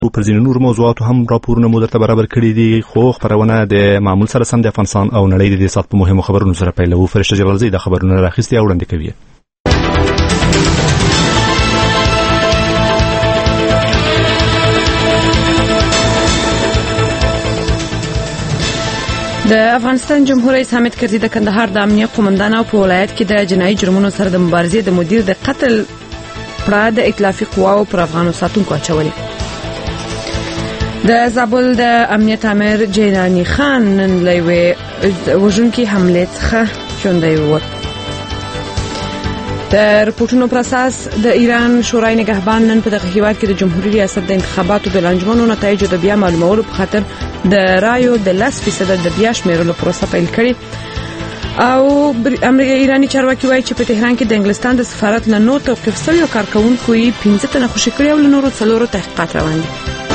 پر ځینو نور موضوعاتو هم راپورونه مو درته برابر کړي دي، خو خبرونه د معمول سره سم د افغانستان او نړۍ د دې سات په مهمو خبرونو سره پیلوو. فرشته جلالزی د خبرونه راخیستي او وړاندې کوي. د افغانستان جمهور رئیس حامد کرزي د کندهار د امنیه قومندان او په ولایت کې د جنایي جرمونو سره د مبارزې د مدیر د قتل پړه د ائتلافي قواو پر افغانو ساتونکو اچولې. د زابل د امنیت امیر جیلانی خان نن له وژونکي حملې څخه ژوندی ووت. د رپورټونو پر اساس د ایران شورای نگهبان نن په دغه هیواد کې د جمهوریت ریاست د انتخاباتو د لانجمنو نتایجو د بیا معلومولو په خاطر د رایو د 10% د بیا شمیرلو پروسه پیل کړې. او ایرانی چارواکي وایي چې په تهران کې د انګلستان د سفارت له نو توقیف شویو کارکونکو یې 15 تنه خوشي کړي او له نورو 4 تحقیقات روان دي.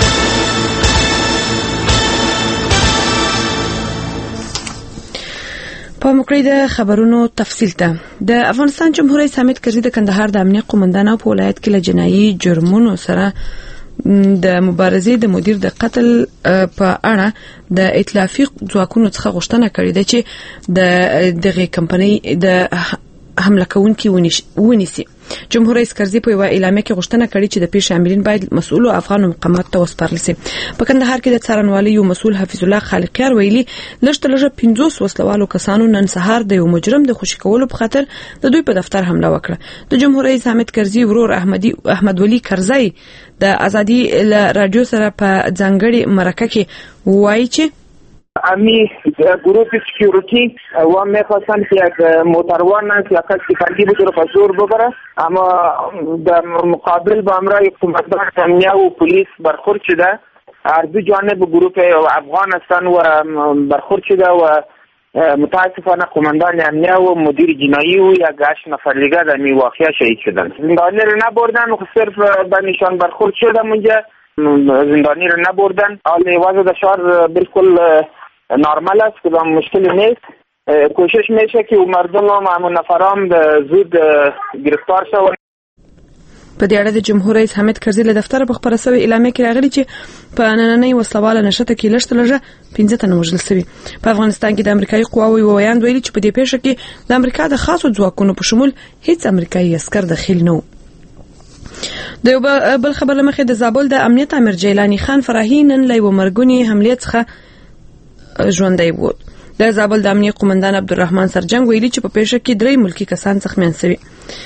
په مکړې د خبرونو تفصیل ته د افغانستان جمهور رئیس حامد کرزي د کندهار د امنیه قومندان او په ولایت کې له جنایي جرمونو سره د مبارزې د مدیر د قتل په اړه د ائتلافي ځواکونو څخه غوښتنه کړې ده چې دغه کمپنۍ د حمله کوونکي ونیسي. جمهور رئیس کرزي په اعلامیه کې غوښتنه کړې چې د پیښې عاملین باید مسؤل افغان مقامات ته وسپارل شي. په کندهار کې د څارنوالۍ یو مسؤل حفیظ الله خالقیار ویلي لږ 50 وسلوالو کسانو نن سهار د یو مجرم د خوشي کولو په خاطر د دوی په دفتر حمله وکړه. د جمهور رئیس حامد کرزي ورور احمد ولی کرزي د ازادي رادیو سره په ځانګړي مرکه کې وایي چې امی گروه سکیوریتی و میخواستن که یک موتروان است یا کسی فردی بود رو پسور ببره، اما در مقابل با امرای قومندان امنیه و پلیس برخورد شده. هر دو جانب گروه افغان هستند و برخورد شده و متاسفانه قومندان امنیه و مدیر جنایی و یک 8 نفر دیگه در این واقعه شهید شدند. زندانی رو نبردن، صرف به نشان برخورد شده منجا زندانی رو نبردن. حال وضع دشار بالکل نرمال است که مشکلی نیست. کوشش میشه که مردم و معمول نفرام زود گرفتار شوند. په دې اړه د جمهور رئیس حامد کرزي له دفتر په خبره سوي اعلامیه کې راغلي چې په نننۍ وسلواله نشته کې لږ 15 تنه وژل شوي. په افغانستان کې د امریکایي قواوو ویاند ویلي چې په دې پیښه کې د امریکا د خاصو ځواکونو په شمول هیڅ امریکایي عسكر داخل نه و. د یو بل خبر لمخې د زابل د امنیت امیر جیلانی خان فراهی نن له مرګونی حملې څخه ژوندی ووت. د زابل د امنیت قومندان عبدالرحمن سرجنګ ویلي چې په پیښه کې 3 ملکی کسان زخمیان شوي.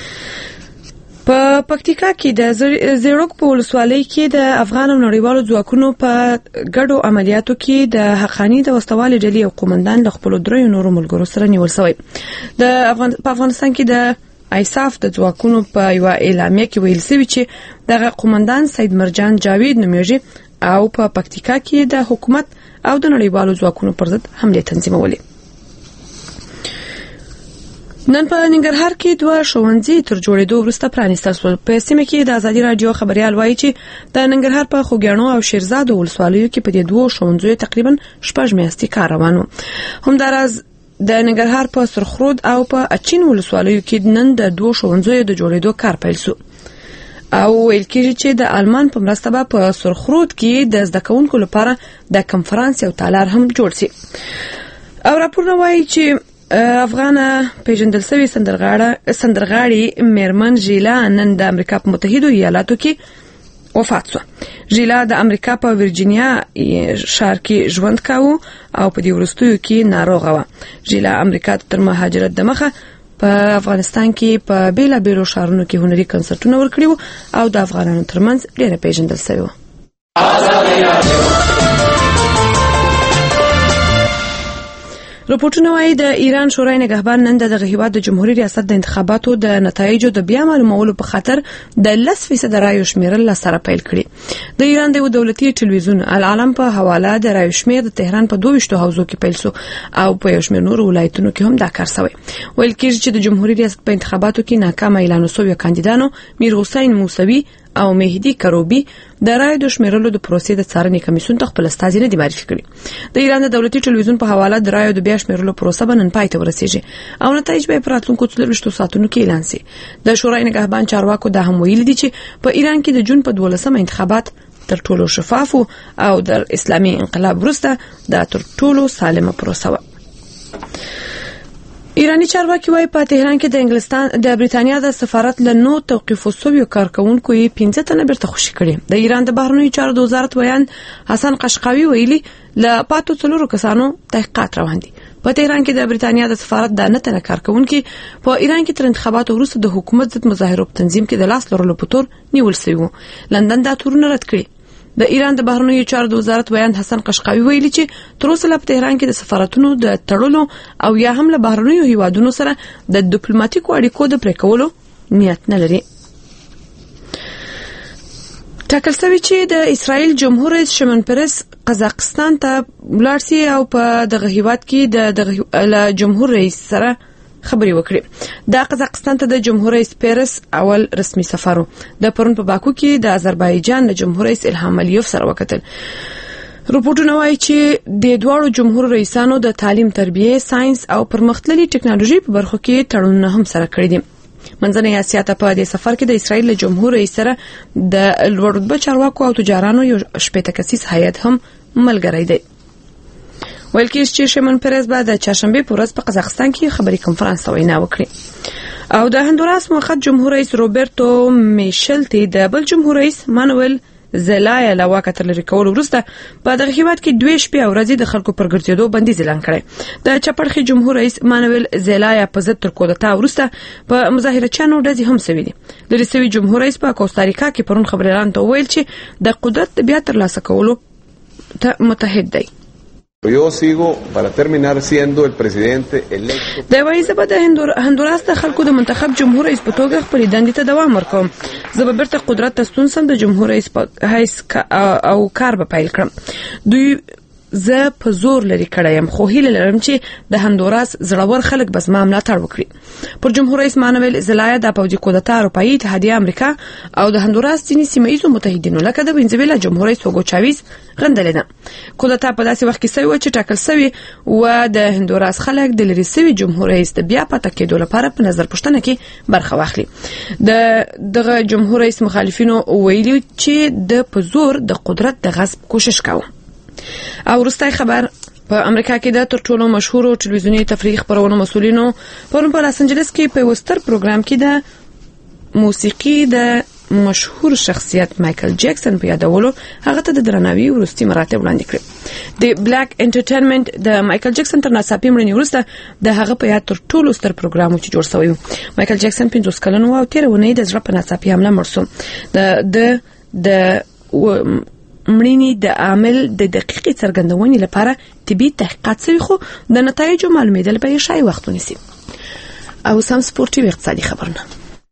په پکتیکا کې د زیروک په ولسوالۍ کې د افغان او نړیوالو ځواکونو په ګډو عملیاتو کې د حقانی د وسوالۍ ډلې او قومندان له خپل 3 نورو ملګرو سره نیول شوی. په افغانستان کې د ایساف د ځواکونو په یو اعلامیه کې ویل شوی چې دغه قومندان سید مرجان جاوید نومیږي او په پکتیکا کې د حکومت او د نړیوالو ځواکونو پر ضد حمله تنظیمولې. نن په ننګرهار کې 2 ښوونځي تر جوړېدو وروسته پرانیستل شول. په سیمه کې د ازادي رادیو خبريال وایي چې د ننګرهار په خوګیاڼو او شیرزاد ولسوالیو کې په دې 2 ښوونځیو تقریبا 6 میاشتې کار روان و. همداراز د ننګرهار په سرخرود او په اچین ولسوالیو کې نن د 2 ښوونځیو د جوړېدو کار پیل شو. او ویل کېږي چې د آلمان په مرسته په سرخرود کې د زده کوونکو لپاره د کنفرانس او تالار هم جوړ شي. او راپورونه وایي چې افغانه پیژندل شوی سندرغاړي میرمن ژیلا نن د امریکا په متحده ایالاتو کې وفات شو. ژیلا د امریکا په ورجینیا ښار کې ژوند کاوه او په دې وروستیو کې ناروغه و. ژیلا امریکا ته تر مهاجرت د مخه په افغانستان کې په بیلابیلو ښارونو کې هنري کنسرتونه ورکړي او د افغانانو ترمنځ ډېر پیژندل شوی و. رپورټونه وايي د ایران شورای نگهبان نن دغه هیواد د جمهوریت ریاست د انتخاباتو د نتایجو د بیا معلومولو په خاطر د 10% رایو شمیرل سره پیل کړي. د ایران د دولتي ټلویزیون العالم په حواله د رایو شمیر د تهران په 22 حوزو کې پیل شو او په یو شمیر نور ولایتونو کې هم دا کار شوی. ویل کېږي چې د جمهوریت ریاست په انتخاباتو کې ناکام اعلان شوی کاندیدانو میر حسین موسوی او مهدی کروبی د رایو د شمیرلو د پروسې د څارنې کمیسیون ته خپل استازي نه دی معرفي کړي. د ایران د دولتي ټلویزیون په حواله د رایو د بیا شمیرلو پروسه به نن پای ته ورسیږي او نتایج به په راتلونکو 24 ساعتونو کې اعلان شي. د شورای نگهبان چارواکو دا هم ویلي دي چې په ایران کې د جون په 12 انتخابات تر ټولو شفاف او د اسلامي انقلاب وروسته دا تر ټولو سالمه پروسه وه. ایرانی چارواکي وايي په تهران کې د انګلستان د بریتانیا د سفارت له 9 توقیفو شویو کارکونکو یې 15 تنه بیرته خوشي کړي. د ایران د بهرنیو چارو د وزارت ویان حسن قشقاوي ویلي له پاتو 4 کسانو تحقیقات روان دي. په تهران کې د بریتانیا د سفارت د 9 تنه کارکونکو په ایران کې تر انتخاباتو وروسته د حکومت ضد مظاهرو په تنظیم کې د لاس لرلو په تور نیول شوی وو. لندن دا تورونه رد کړی. د ایران د بهرنیو چارو د وزارت ویان حسن قشقاوي ویلي چې تر اوسه په تهران کې د سفارتونو د تړلو او یا هم له بهرنیو هیوادونو سره د ډیپلوماټیکو اړیکو د پرې کولو نیت نه لري. ټاکل شوی چې د اسرائیل جمهور رئیس شمن پرس قزاقستان ته ولاړ شي او په دغه هیواد کې د جمهور رئیس سره خبري وکړي. دا قزاقستان ته د جمهور رئیس پیرس اول رسمي سفر د پرون په باکو کې د آذربایجان د جمهور رئیس الهام الیوف سره وکتل. رپورټونه وايي چې د دوه جمهور رئیسانو د تعلیم، تربیه، ساينس او پرمختللي ټکنالوژي په برخو کې تړونونه هم سره کړی دي. منځنۍ اسیا ته په دې سفر کې د اسرائیل جمهور رئیس سره د لوړ رتبه چارواکو او تجارانو یو شپږ کسیز هیئت هم ملګری دی. ویل کېږي چې شمن پرس به د چهارشنبه په ورځ په قزاقستان کې خبري کنفرانس ته وینا وکړي. او د هندوراس موقت جمهور رئیس روبرتو میشلتی د بل جمهور رئیس مانویل زلایا له واکه تر لري کول وروسته په دغه هیواد کې 2 شپې او ورځې د خلکو پر ګرځېدو بندیز اعلان کړی. د چپړخي جمهور رئیس مانویل زلایا په ضد تر کوډتا وروسته په مظاهرچیانو ډزې هم سوي دي. د رسوي جمهور رئیس په کوستاریکا کې پرون خبريالان ته ویل چې د قدرت بیا تر لاسه کولو ته متحد دی. Yo sigo para terminar siendo el presidente electo. د وایي زه د هندوراس د خلکو د منتخب جمهور رئیس په توګه خپل دندې ته دوام ورکوم. زه به بیرته قدرت ته ستون سم د جمهور رئیس په حیث او کار به پیل کړم. دوی زه په زور لري کړم خو هیله لرم چې د هندوراس زړور خلک بس ما ملاتړ وکړي. پر جمهور رئیس مانویل زلایا د پوځي کوډتا اروپאי اتحادیه امریکا او د هندوراس ځینې سیمه ییزو متحدینو لکه د وینزویلا جمهور رئیس هوګو چاویز غندل نه. کوډتا په داسې وخت کې سوي چې ټاکل سوي و د هندوراس خلک د لری سوي جمهور رئیس د بیا پاتې کېدو لپاره په نظر پښتنه کې برخه واخلي. دغه جمهور رئیس مخالفینو ویلي چې د پزور د قدرت د غصب کوشش کاوه. او وروستای خبر په امریکا کې د تر ټولو مشهور ټلویزیونی تفریح خبرونو مسؤلینو پرون په لاس انجلس کې په وستر پروګرام کې د موسیقي د مشهور شخصیت مایکل جکسن په یادولو هغه ته د درناوي ورستي مراتب وړاندې کړل. د بلیک انټرټینمنت د مایکل جکسن تر ناڅاپي مړینې وروسته د هغه په یاد تر ټولو ستر پروګرام چې جوړ شوی و. مایکل جکسن 50 کلن و او 13 ونې د زړه په ناڅاپي حمله مړ شو. د مړینې د عامل د دقیقې څرګندونې لپاره طبي تحقیقات شوي خو د نتایجو معلومېدل به یې شای وخت ونیسي. او سم سپورټي اقتصادي خبرونه.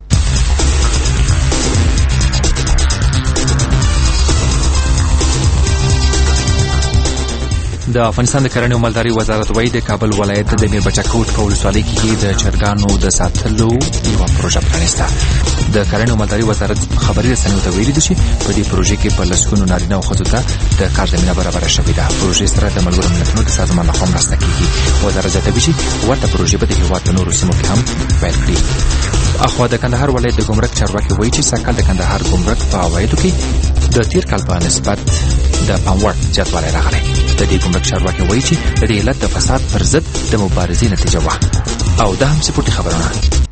د افغانستان د کرنې او مالدارۍ وزارت وايي د کابل ولایت د میربچکوټ په ولسوالۍ کې د چرګانو د ساتلو یوه پروژه پرانیسته. د کرنې او مالدارۍ وزارت خبري رسنیو ته ویلي دي چې په دې پروژې کې په لسګونو نارینه او ښځو ته د کار زمینه برابره شوې ده. پروژې سره د ملګرو ملتونو د سازمان لخوا مرسته کیږي. وزارت زیاتوي چې ورته پروژې به د هېواد په نورو سیمو کې هم پیل کړي. اخوا د کندهار ولایت د ګمرک چارواکي وایي چې سږ کال د کندهار ګمرک په عوایدو کې د تیر کال په نسبت د پام وړ زیاتوالی راغلی. د دې ګمرک چارواکي وایي چې د دې علت د فساد پر ضد د مبارزې نتیجه وه. او دا هم سپورټي خبرونه.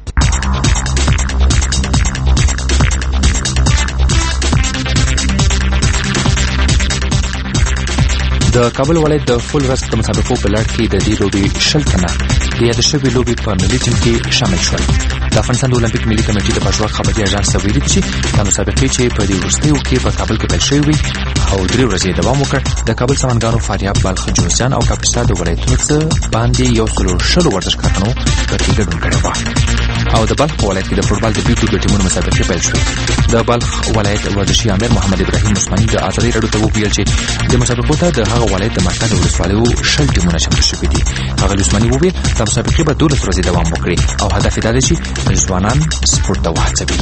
د کابل ولایت د فول ورځ د مسابقو په لړ کې د دې لوبې 20 تنه د یاد شوې لوبې په ملي ټیم کې شامل شول. د افغانستان د اولمپیک ملي کمیټې د پښتو خبري اژانس ویلي چې د مسابقې چې په دې وروستیو کې په کابل کې پیل شوې وي او 3 ورځې دوام وکړ، د کابل سمنګانو فاریاب، بلخ، جوزجان او کاپیسا د ولایتونو څخه باندې 160 ورزشکارانو په کې ګډون کړی و. او د بلخ ولایت کې د فوټبال د بیټو د ټیمونو مسابقې پیل شوې. د بلخ ولایت ورزشي امیر محمد ابراهیم عثماني د ازادي راډیو ته وویل چې د مسابقو ته د هغه ولایت د مرکز ولسوالیو 20 ټیمونه چمتو شوي دي. هغه عثماني وویل د مسابقې به 12 ورځې دوام وکړي او هدف یې دا دی چې ځوانان سپورت ته وهڅوي.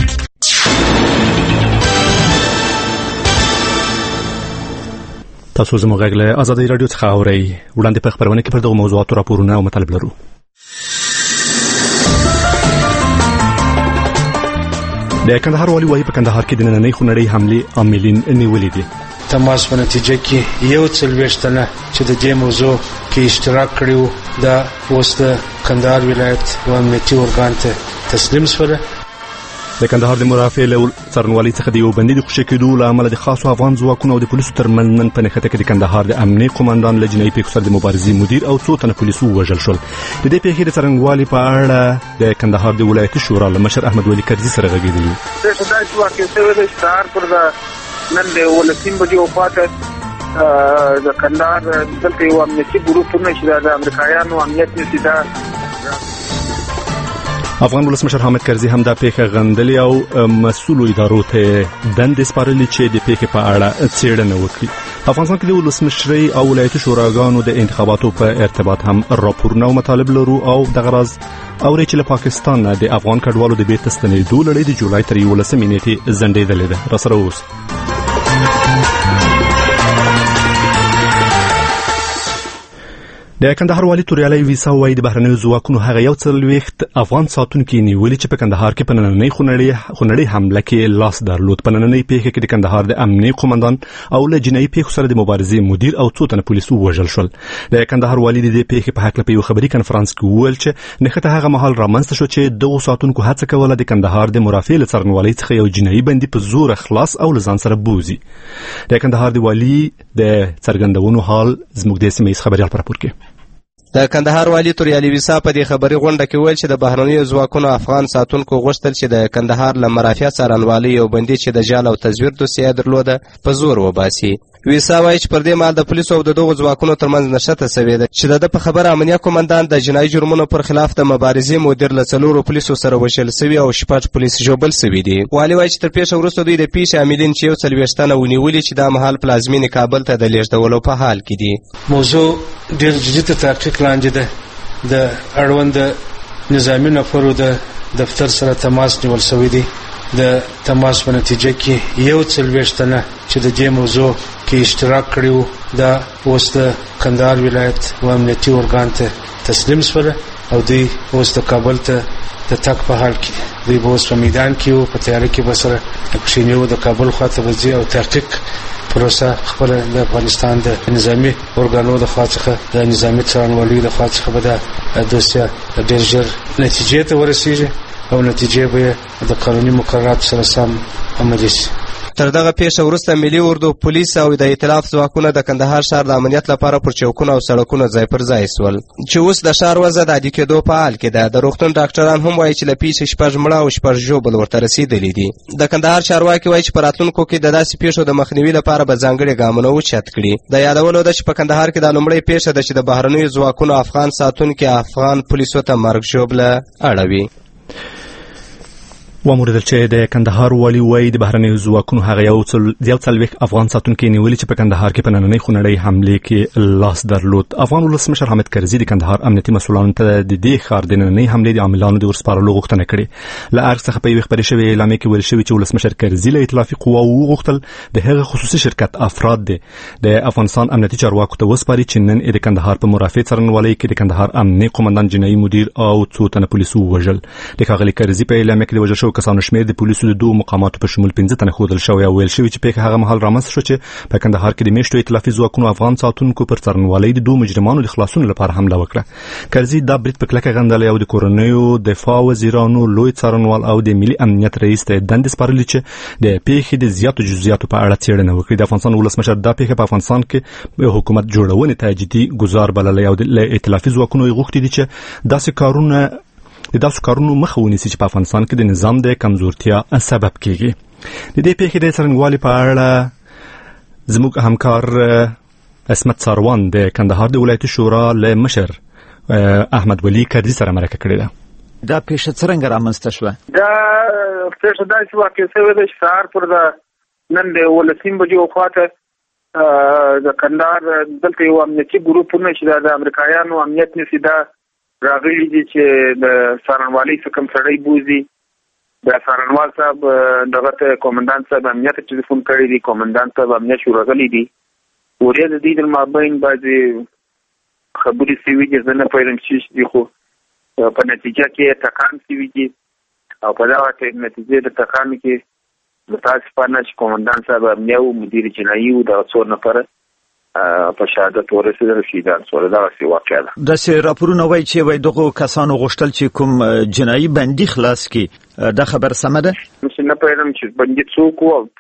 تاسو زموږ غږ له ازادي راډیو څخه اورئ. وړاندې په خبرونه کې پر دغه موضوعاتو راپورونه او مطالب لرو. د کندهار والي وايي په کندهار کې د نننۍ خونړۍ حملې عاملین نیولې دي. تماس په نتیجه کې 41 تنه چې د دې موضوع کې اشتراک کړیو دا اوس د کندهار ولایت و امنیتي ارګان ته تسلیم شول. د کندهار د مرافع له څرنوالي څخه د یو بندي د خوشي کېدو له امله د خاصو افغان ځواکونو او د پولیسو ترمنځ نن په نښته کې د کندهار د امنیي قومندان له جنایي پیښو سره د مبارزې مدیر او څو تنه پولیسو وژل شول. د دې پیښې د څرنګوالي په اړه د کندهار د ولایتي شورا له مشر احمد ولي کرزي سره غږېدلو. دا چې واقع شوی د ستار پر نن د ولسین بجو خواته د کندهار دلته یو امنیتي ګروپونه چې د امریکایانو امنیت نسیدا افغان ولسمشر حامد کرزي هم دا پیښه غندلې او مسؤلو ادارو ته دندې سپارلې چې د پیښې په اړه څېړنه وکړي. افغانستان کې د ولسمشرۍ او ولایتي شوراګانو د انتخاباتو په ارتباط هم راپورونه او مطالب لرو او دغه راز اوري چې له پاکستان نه د افغان کډوالو د بیرته ستنېدو لړۍ د جولای تر 11 نیټې ځنډېدلې ده. راسره اوس د کندهار والي توریالی ویسا وایي د بهرنیو ځواکونو هغه یو څلوېښت افغان ساتونکي نیولي چې په کندهار کې په نننۍ خونړۍ حمله کې لاس درلود. په نننۍ پیښه کې د کندهار د امنیي قومندان او له جنایي پیښو سره د مبارزې مدیر او څو تنه پولیسو وژل شول. د کندهار والي د دې پیښې په هکله په یو خبري کنفرانس کې وویل چې نښته هغه مهال رامنځته شو چې دغو ساتونکو هڅه کوله د کندهار د مرافع له څرنګوالۍ څخه یو جنایي بندي په زور خلاص او له ځان سره بوزي. د کندهار د والي د څرګندونو حال زموږ د سیمې خبريال پر راپور کې. د کندهار والي توریالی ویسا په دې خبري غونډه کې ویل چې د بهرنیو ځواکونو افغان ساتونکو غوښتل چې د کندهار له مرافع څارنوالۍ یو بندي چې د جال او تزویر دوسیه درلوده په زور وباسي. ویسا وایي چې پر دې مهال د پولیسو او د دغو ځواکونو ترمنځ نښته سوې ده چې د په خبره امنیه قومندان د جنایي جرمونو پر خلاف د مبارزې مدیر له 4 پولیسو سره وژل سوي او 6 پولیس ژوبل سوي دي. والي وایي چې تر پیښې وروسته دوی د پیښې عاملین چې 41 تنه ونیولي چې دا مهال پلازمینې کابل ته د لیږدولو په حال کې دي. موضوع ډېر جدي تحقیق لاندې ده. د اړوند نظامی نفرو د دفتر سره تماس نیول شوی دی. د تماس په نتیجه کې 41 تنه چې د دې موضوع کې اشتراک کړیو دا اوس د کندهار ولایت و امنیتي ارګان ته تسلیم شول او دوی اوس د کابل ته د تک په حال کې دوی اوس په میدان کې او په تیاری کې بسره کښینیو د کابل خواته وځي او تحقیق پروسه خپل د افغانستان د نظامی ارګانو د خوا څخه د نظامی څارنوالۍ د خوا څخه به د دوسیه ډېر ژر نتیجې ته ورسیږي او نتیجې به د قانوني مقرراتو سره سم عملي شي. تر دغه پیښه وروسته ملي اردو پولیس او د ائتلاف ځواکونه د کندهار ښار د امنیت لپاره پر چوکونو او سړکونو ځای پر ځای سول چې اوس د ښار وضع د عادي کېدو په حال کې ده. د روغتون ډاکټران هم وایي چې له پیښې 6 مړه او 6 ژوبل ورته رسېدلي دي. د کندهار چارواکي وایي چې په راتلونکو کې د داسې پیښو د مخنیوي لپاره به ځانګړي ګامونه اوچت کړي. د یادولو ده چې په کندهار کې د لومړۍ پیښه ده چې د بهرنیو ځواکونو افغان ساتونکي افغان پولیسو ته مرګ ژوبله اړوي. وموردل چې د کندهار والي وایي د بهرنیو ځواکونو هغه یو څلوېښت افغان ساتونکي نیولي چې په کندهار کې په نننۍ خونړۍ حملې کې لاس درلود. افغان ولسمشر حامد کرزي د کندهار امنیتي مسؤلانو ته د دې ښار د نننۍ حملې د عاملانو د ورسپارلو غوښتنه کړې. له ارګ څخه په یوې خپرې شوې اعلامیه کې ویل شوي چې ولسمشر کرزي له ائتلافي قواوو وغوښتل د هغه خصوصي شرکت افراد د افغانستان امنیتي چارواکو ته وسپاري چې نن د کندهار په مرافع څارنوالۍ کې د کندهار امنیي قومندان جنایي مدیر او څو تنه پولیسو وژل. د ښاغلي کرزي په اعلامیه کې د وژل شوو کسانو شمېر د پولیسو د 2 مقاماتو په شمول 15 تنه ښودل شوی او ویل شوی چې پیښه هغه مهال رامنځته شو چې په کندهار کې د میشتو ائتلافي ځواکونو افغان ساتونکو پر څارنوالۍ د 2 مجرمانو د خلاصون لپاره حمله وکړه. کرزي دا برید په کلکه غندلی او د کورنیو دفاع وزیرانو لوی څارنوال او د ملي امنیت رئیس ته دندې سپارلې چې د پیښې د زیاتو جزئیاتو په اړه څېړنه وکړي. د افغانستان ولسمشر دا پیښه په افغانستان کې حکومت جوړونې ته جدي ګزار بللی او د ائتلافي ځواکونو یې غوښتي دي چې داسې کارونو مخه ونیسي چې په افغانستان کې د نظام د کمزورتیا سبب کیږي. د دې پیښې د څرنګوالي په اړه زموږ همکار اسمت ساروان د کندهار د ولایتي شورا له مشر احمد ولي کرزي سره مرکه کړې ده. دا پیښه څنګه رامنځته شوه؟ دا پیښه داسې واقع شوې ده چې سهار پر نن د 11 بجو خواته د کندهار دلته یو امنیتي ګروپونه چې د امریکایانو امنیت نسیدا راغلي دي چې د څارنوالۍ څخه کوم سړی بوزي. د څارنوال صاحب دغه ته قومندان صاحب امنیت ټلیفون کړی دی، قومندان صاحب امنیت شو راغلی دی. وریا د دې د مابین بعضې خبرې سوي دي، زه نه پوهېږم چې دي، خو په نتیجه کې ټکان سوي دي او په دغه نتیجې د ټکان کې متاسفانه چې قومندان صاحب امنیه او مدیر جنایي او د څو نفره په شهادت ورسېدل شهیدان شول. دغسې واقعه ده. داسې راپورونه وایي چې وایي دغو کسانو غوښتل چې کوم جنایي بندي خلاص کړي. دا خبر سمه ده؟ نه پوهېدم چې بندي څوک و او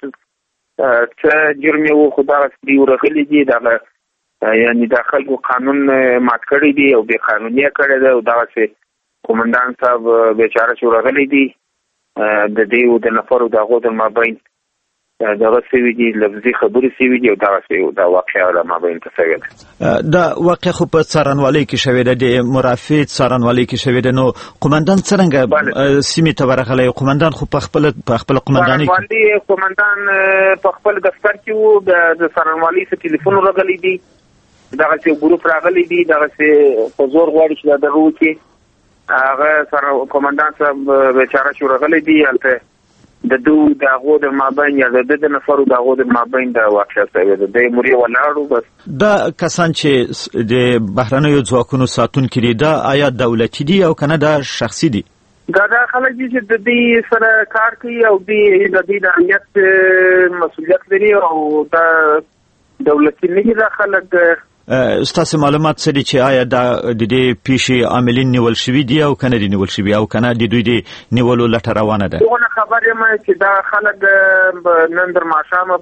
څه جرم یې و، خو دغسې دوی ورغلي دي، دغه یعنې د خلکو قانون مات کړی دی او بې قانوني یې کړی دی او دغسې قومندان صاحب بیچاره چې ورغلی دي د دې او د نفرو د هغو د مابین دغه سوي دي، لفظي خبرې سوي دي او دغسې دا واقعه د مابین ته سوې ده. دا واقع خو په څارنوالۍ کې شوې ده، د مرافع څارنوالۍ کې شوې ده. نو قومندان څرنګه سیمې ته ورغلی؟ قومندان خو په خپل قومندانۍ کې قومندان په خپل دفتر کې و، د څارنوالۍ څخه ټلیفون ورغلی دی، دغسې یو ګروپ راغلی دی، دغسې په زور غواړي چې دا دغه وکړي. هغه سره قومندان صاحب بیچاره چې ورغلی دی، هلته د دوی د هغو د مابین یا د نفرو د هغو د مابین د واقعه شوې ده. د مرې ولاړو بس. دا کسان چې د بهرنیو ځواکونو ساتونکي دي، دا آیا دولتي دي او که نه دا شخصي دي؟ دا خلک دي چې د دې سره کار کوي او د دې د امنیت مسؤلیت لري او دا دولتي نه دي. دا خلک ستاسو معلومات څه دي چې آیا دا د دې پیښې عاملین نیول شوي دي او که نه دي نیول شوي او که نه د دوی د نیولو لټه روانه ده؟ دغه خبر یم چې دا خلک نن تر ماښامه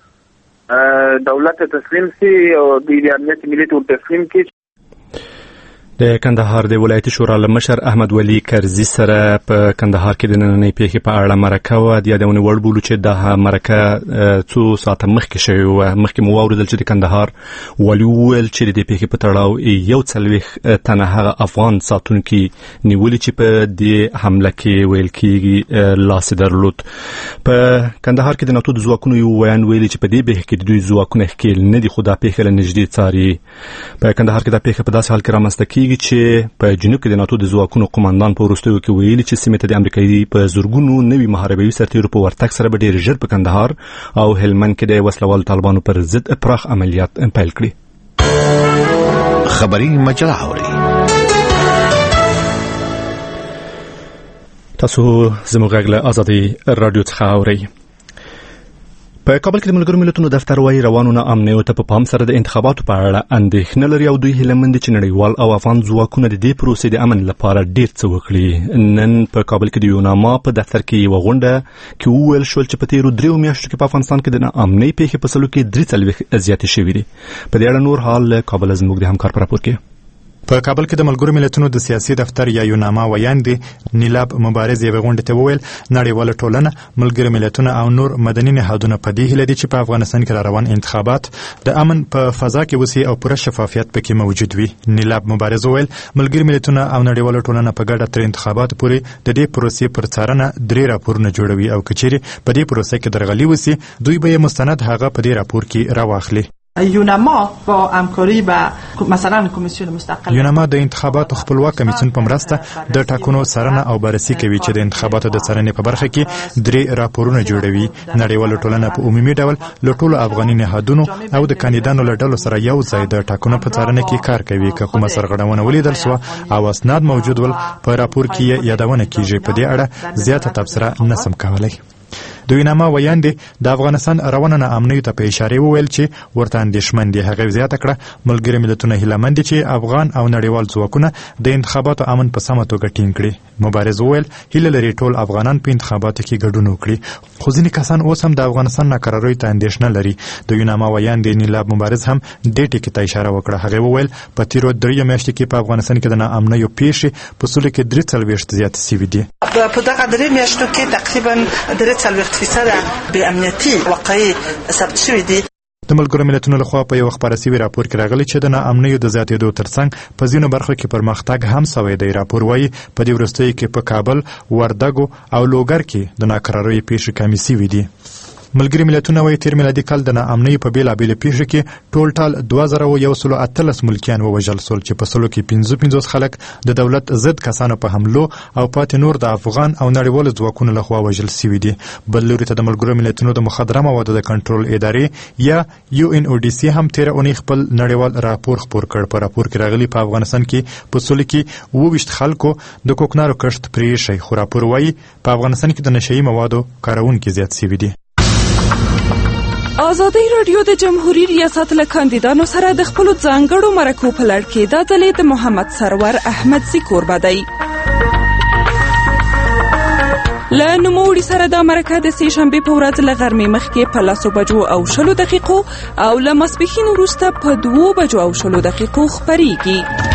پورې دولت ته تسلیم سي او د امنیت ملي ته تسلیم کړي. د کندهار د ولایتي شورا مشر احمد ولی کرزي سره په کندهار کې د نننۍ پیښې په اړه مرکه وه. د یادونې وړ بولو چې دا مرکه څو ساعته مخکې شوې وه. مخکې مو واورېدل چې د کندهار والي وویل چې د دې پیښې په تړاو 40 تنه هغه افغان ساتونکي نیولي چې په دې حمله کې ویل کېږي لاس درلود. په کندهار کې د ناتو د ځواکونو یو ویان ویلي چې په دې پیښه کې د دوی ځواکونه ښکېل نه دي، خو دا پیښه له نږدې څاري. په کندهار کې دا پیښه په داسې حال کې رامنځته کېږي چې په جنوب کې د ناتو د ځواکونو قومندان په وروستیو کې ویلي چې سیمې ته د امریکایي په زرګونو نوي محاربوي سرتیرو په ورتګ سره به ډېر ژر په کندهار او هلمند کې د وسلوالو طالبانو پر ضد پراخ عملیات پیل کړي. خبري مجله اوري. تاسو زموږ غږ له ازادي رادیو څخه اورئ. په کابل کې د ملګرو ملتونو دفتر وايي روانو ناامنیو ته په پام سره د انتخاباتو په اړه اندېښنه لري او دوی هیله مند چې نړیوال او افغان ځواکونه د دې پروسې د امن لپاره ډېر څه وکړي. نن په کابل کې د یوناما په دفتر کې یوه غونډه کې وویل شول چې په تېرو 3 میاشتو کې په افغانستان کې د ناامنۍ پیښې په سلو کې 43 زیاتې شوې دي. په دې اړه نور حال له کابل زموږ د همکار په راپور کې. په کابل کې د ملګرو ملتونو د سیاسي دفتر یا یوناما ویاندې نیلاب مبارز یوه غونډې ته وویل نړیواله ټولنه، ملګرو ملتونه او نور مدني نهادونه په دې هیله دي چې په افغانستان کې روان انتخابات د امن په فضا کې وسي او پوره شفافیت پکې موجود وي. نیلاب مبارز وویل ملګرو ملتونه او نړیواله ټولنه په ګډه تر انتخاباتو پورې د دې پروسې پر څارنه 3 راپورونه جوړوي او کچېرې په دې پروسه کې درغلي وسي دوی به مستند هغه په دې راپور کې راواخلي. یوناما با همکاری با مثلا کمیسیون مستقل یوناما د انتخاباتو خپلواک کمیسیون په مرسته د ټاکنو څارنه او بررسي کوي چې د انتخاباتو د څارنې په برخه کې 3 راپورونه جوړوي. نړیواله ټولنه په عمومي ډول له ټولو افغاني نهادونو او د کاندیدانو له ډلو سره یو ځای د ټاکنو په څارنه کې کار کوي. که کومه سرغړونه ولیدل سوه او اسناد موجود ول په راپور کې یادونه کیږي. په دې اړه زیاته تبصره نسم کولای. د یوناما ویاندې د افغانستان روانه ناامنیو ته په اشاره وویل چې ورته اندېښمن دي. هغه زیاته کړه ملګري ملتونه هیله مند دي چې افغان او نړیوال ځواکونه د انتخاباتو امن په سمه توګه ټینګ کړي. مبارز وویل هیله لري ټول افغانان په انتخاباتو کې ګډون وکړي، خو ځینې کسان اوس هم د افغانستان ناکراریو ته اندېښنه لري. د یوناما ویاندې نیلاب مبارز هم دې ټکي ته اشاره وکړه. هغه وویل په تیرو 3 میاشتو کې په افغانستان کې د ناامنیو پیښې په سلو کې 43 زیاتې شوې دي. په دغه 3 میاشتو کې تقریبا 43% به امنیتي واقعي ثبت شوي دي. د ملګرو ملتونو لخوا په یو خبري سوي راپور کې راغلي چې د ناامنیو د زیاتېدو ترڅنګ په ځینو برخو کې پرمختګ هم شوی دی. راپور وایي په دې وروستیو کې په کابل، وردګو او لوګر کې د ناکراریو پیښې کمې شوي دي. ملګري ملتونه وایي تیر میلادي کال د ناامنۍ په بیلابېلو پیښو کې ټول 2118 ملکیان ووژل شول چې په سلو کې 55 خلک د دولت ضد کسانو په حملو او پاتې نور د افغان او نړیوالو ځواکونو لخوا وژل شوي دي. بل لوري ته د ملګرو ملتونو د مخدره موادو د کنټرول ادارې یا UNODC هم تیر اونۍ خپل نړیوال راپور خپور کړ. په راپور کې راغلي په افغانستان کې په سلو کې 22 خلکو د کوکنارو کښت پرې شي، خو راپور وایي په افغانستان کې د نشهیي موادو کارونکي زیات شوي دي. ازادي رادیو د جمهوریت ریاست له کاندیدانو سره د خپل ځانګړو مرکو په لړ کې د ځلې د محمد سرور احمدزي کوربه دی. له نوموړي سره د مرکه د سې شنبې په ورځ له غرمې مخکې په 10 بجو او 20 دقیقو او له ماسپښین وروسته په 2 بجو او 20 دقیقو خپریږي.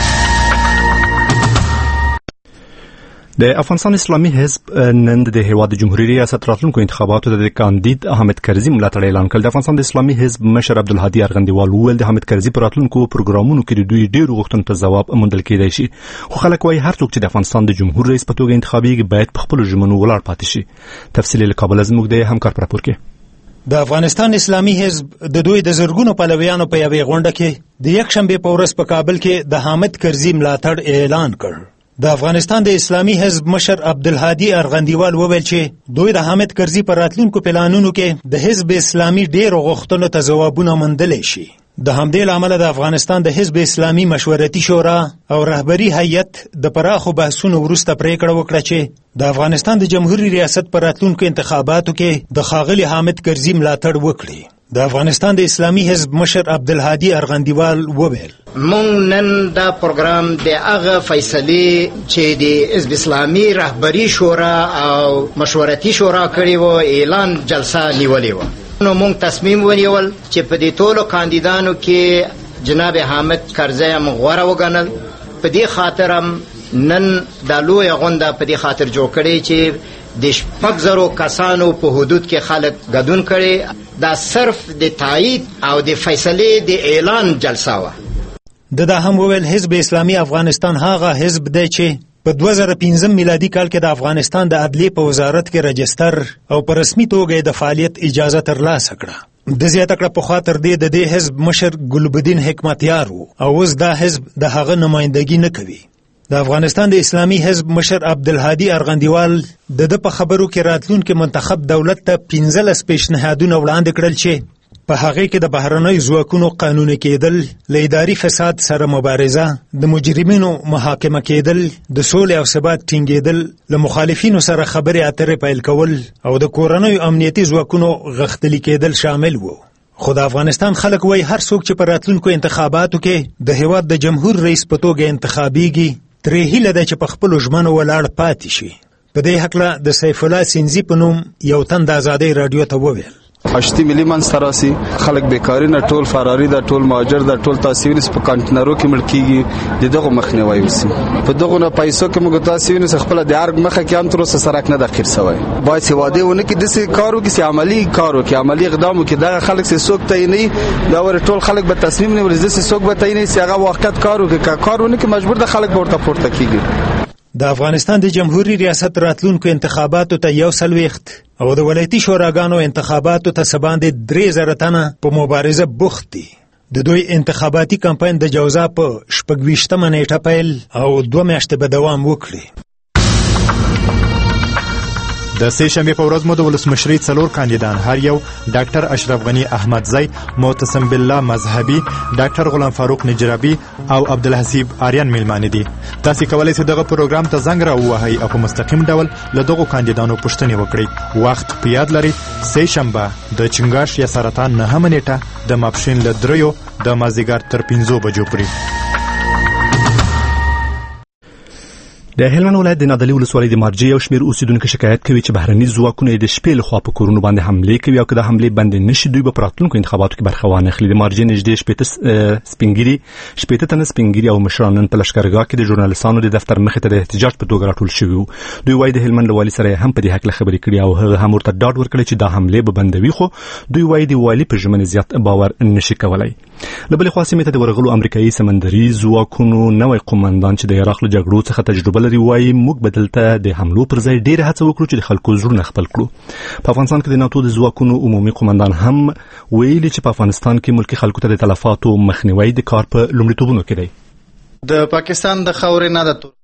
د افغانستان اسلامي حزب نن د هیواد جمهوریت ریاست راتلونکو انتخاباتو د کاندید حامد کرزي ملاتړ اعلان کړ. د افغانستان د اسلامي حزب مشر عبدالهادي ارغندیوال وویل د حامد کرزي پر راتلونکو پروګرامونو کې د دوی ډېرو غوښتنو ته ځواب موندل کېدای شي، خو خلک وايي هر څوک چې د افغانستان د جمهور رئیس په توګه انتخابېږي باید په خپلو ژمنو ولاړ پاتې شي. تفصیل له کابل زموږ د همکار په راپور کې. د افغانستان اسلامي حزب د دوی د زرګونو پلویانو په یوې غونډه کې د یک شنبې په ورځ په کابل کې د حامد کرزي ملاتړ اعلان کړ. د افغانستان د اسلامي حزب مشر عبدالهادي ارغندیوال وویل چې دوی د حامد کرزي پر راتلونکو پلانونو کې د حزب اسلامي ډېرو غوښتنو ته ځوابونه موندلی شي. د همدې له امله د افغانستان د حزب اسلامي مشورتي شورا او رهبري هیئت د پراخو بحثونو وروسته پریکړه وکړه چې د افغانستان د جمهوریت ریاست پر راتلونکو انتخاباتو کې د ښاغلي حامد کرزي ملاتړ وکړي. د افغانستان د اسلامي حزب مشر عبدالهادي ارغندیوال وویل مونږ نن دا پروګرام د هغه فیصلې چې د حزب اسلامي رهبري شورا او مشورتي شورا کړی و اعلان جلسه نیولې و، نو مونږ تصمیم ونیول چې په دې ټولو کاندیدانو کې جناب حامد کرزي هم غوره وګڼل. په دې خاطر هم نن دا لویه غونډه په دې خاطر جوړ کړې چې د 6,000 کسانو په حدود کې خلک ګډون کړي. دا صرف د تایید او د فیصلې د اعلان جلسه وه. دا هم وویل حزب اسلامي افغانستان هغه حزب دی چې په 2015 میلادي کال کې د افغانستان د عدلیې په وزارت کې رجستر او په رسمي توګه د فعالیت اجازه ترلاسه کړه. د زیاته کړه پخوا تر دې د دې حزب مشر ګلبدین حکمتیار و او اوس دا حزب د هغه نمایندګي نه کوي. د افغانستان د اسلامي حزب مشر عبدالهادي ارغندیوال د په خبرو کې راتلونکي منتخب دولت ته 15 پیشنهادونه وړاندې کړل چې په هغه کې د بهرنۍ ځواکونو قانوني کېدل، له اداري فساد سره مبارزه، د مجرمینو محاکمه کېدل، د سولې او ثبات ټینګېدل، له مخالفینو سره خبرې اترې پیل کول او د کورنیو امنیتي ځواکونو غښتلي کېدل شامل وو. خو د افغانستان خلک وایي هر څوک چې په راتلونکو انتخاباتو کې د هیواد د جمهور رئیس په توګه انتخابېږي ترې هیله ده چې په خپلو ژمنو ولاړ پاتې شي. په دې هکله د سیف الله سینزي په نوم یو تن د ازادۍ راډیو ته وویل اشتي ملي منځته راسي، خلک بیکاري نه، ټول فراري ده، ټول مهاجر ده، ټول تاسو وینئ په کانټینرو کې مړ کېږي. د دغو مخنیوی وشي. په دغو نه پیسو کې موږ تاسو وینئ خپل د ارګ مخه کې هم تر اوسه سرک نه د خیر سوی. باید واده ونه کې داسې کارو کې عملی کارو کې عملی اقدامو کې دغه خلک سې څوک ته نه دا ور ټول خلک به تصمیم نیول چې څوک به ته نه سي هغه وخت کارو کې کارونه کې مجبور د خلک ورته پورته کیږي. د افغانستان د جمهوریت ریاست راتلونکو انتخاباتو ته 140 او د ولایتي شوراګانو انتخاباتو ته سباندې 3000 تنه په مبارزه بوخت دي. د دوی انتخاباتي کمپاین د جوزا په 26 نیټه پیل او 2 میاشتې به دوام وکړي. د سې شنبې په ورځ مو د ولسمشرۍ 4 کاندیدان هر یو ډاکټر اشرف غنی احمدزی، معتصم بالله مذهبي، ډاکټر غلام فاروق نجرابي او عبدالحسیب آریان میلمانه دي. تاسو کولی شئ دغه پروګرام ته زنګ راووهئ او په مستقیم ډول له دغو کاندیدانو پوښتنې وکړئ. وخت په یاد لرئ سې شنبه د چنګاش یا سرطان 9 نیټه د ماپښین له 3 د مازدیګر تر 5 بجو پورې. د هلمند ولایت د نادعلي ولسوالۍ د مارجې یو شمېر اوسیدونکو شکایت کوي چې بهرني ځواکونه د شپې لخوا په کورونو باندې حملې کوي او که د حملې بندې نشي دوی به په راتلونکو انتخاباتو کې برخه وانخلي. د مارجې نږدې 15 تنه سپین ږیري او مشران نن په لښکرګاه کې د ژورنالستانو د دفتر مخې ته د احتجاج په توګه راټول شوي وو. دوی وایي د هلمند له والي سره هم په دې هکله خبرې کړي او هغه هم ورته ډاډ ورکړی چې دا حملې به بندوي، خو دوی وایي د والي په ژمنې زیات باور نشي کولی. له بلې خوا سیمې ته د ورغلو امریکایي سمندري ځواکونو نوی قومندان چې د عراق له جګړو څخه تجربه لري وایي موږ به دلته د حملو پر ځای ډېره هڅه وکړو چې د خلکو زړونه خپل کړو. په افغانستان کې د ناتو د ځواکونو عمومي قومندان هم ویلي چې په افغانستان کې ملکي خلکو ته د تلفاتو مخنیوی د کار په لومړیتوبونو کې دی. د پاکستان د خاورې نه د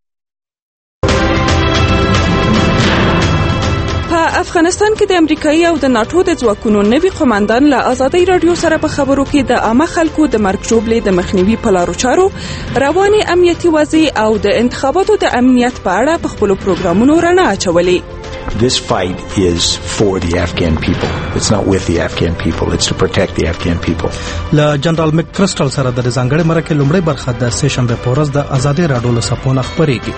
په افغانستان کې د امریکایي او د ناتو د ځواکونو نوي قومندان له ازادۍ رادیو سره په خبرو کې د عامه خلکو د مرګ ژوبلې د مخنیوي په لارو چارو، رواني امنیتي وضع او د انتخاباتو د امنیت په اړه په خپلو پروګرامونو رڼا اچولې. This fight is for the Afghan people. It's not with the Afghan people. It's to protect the Afghan people. له جنرال مک کرسټل سره د ځانګړي مرکه لومړی برخه د سیشنبه په ورځ د ازادي راډیو له سپونه خبرېږي.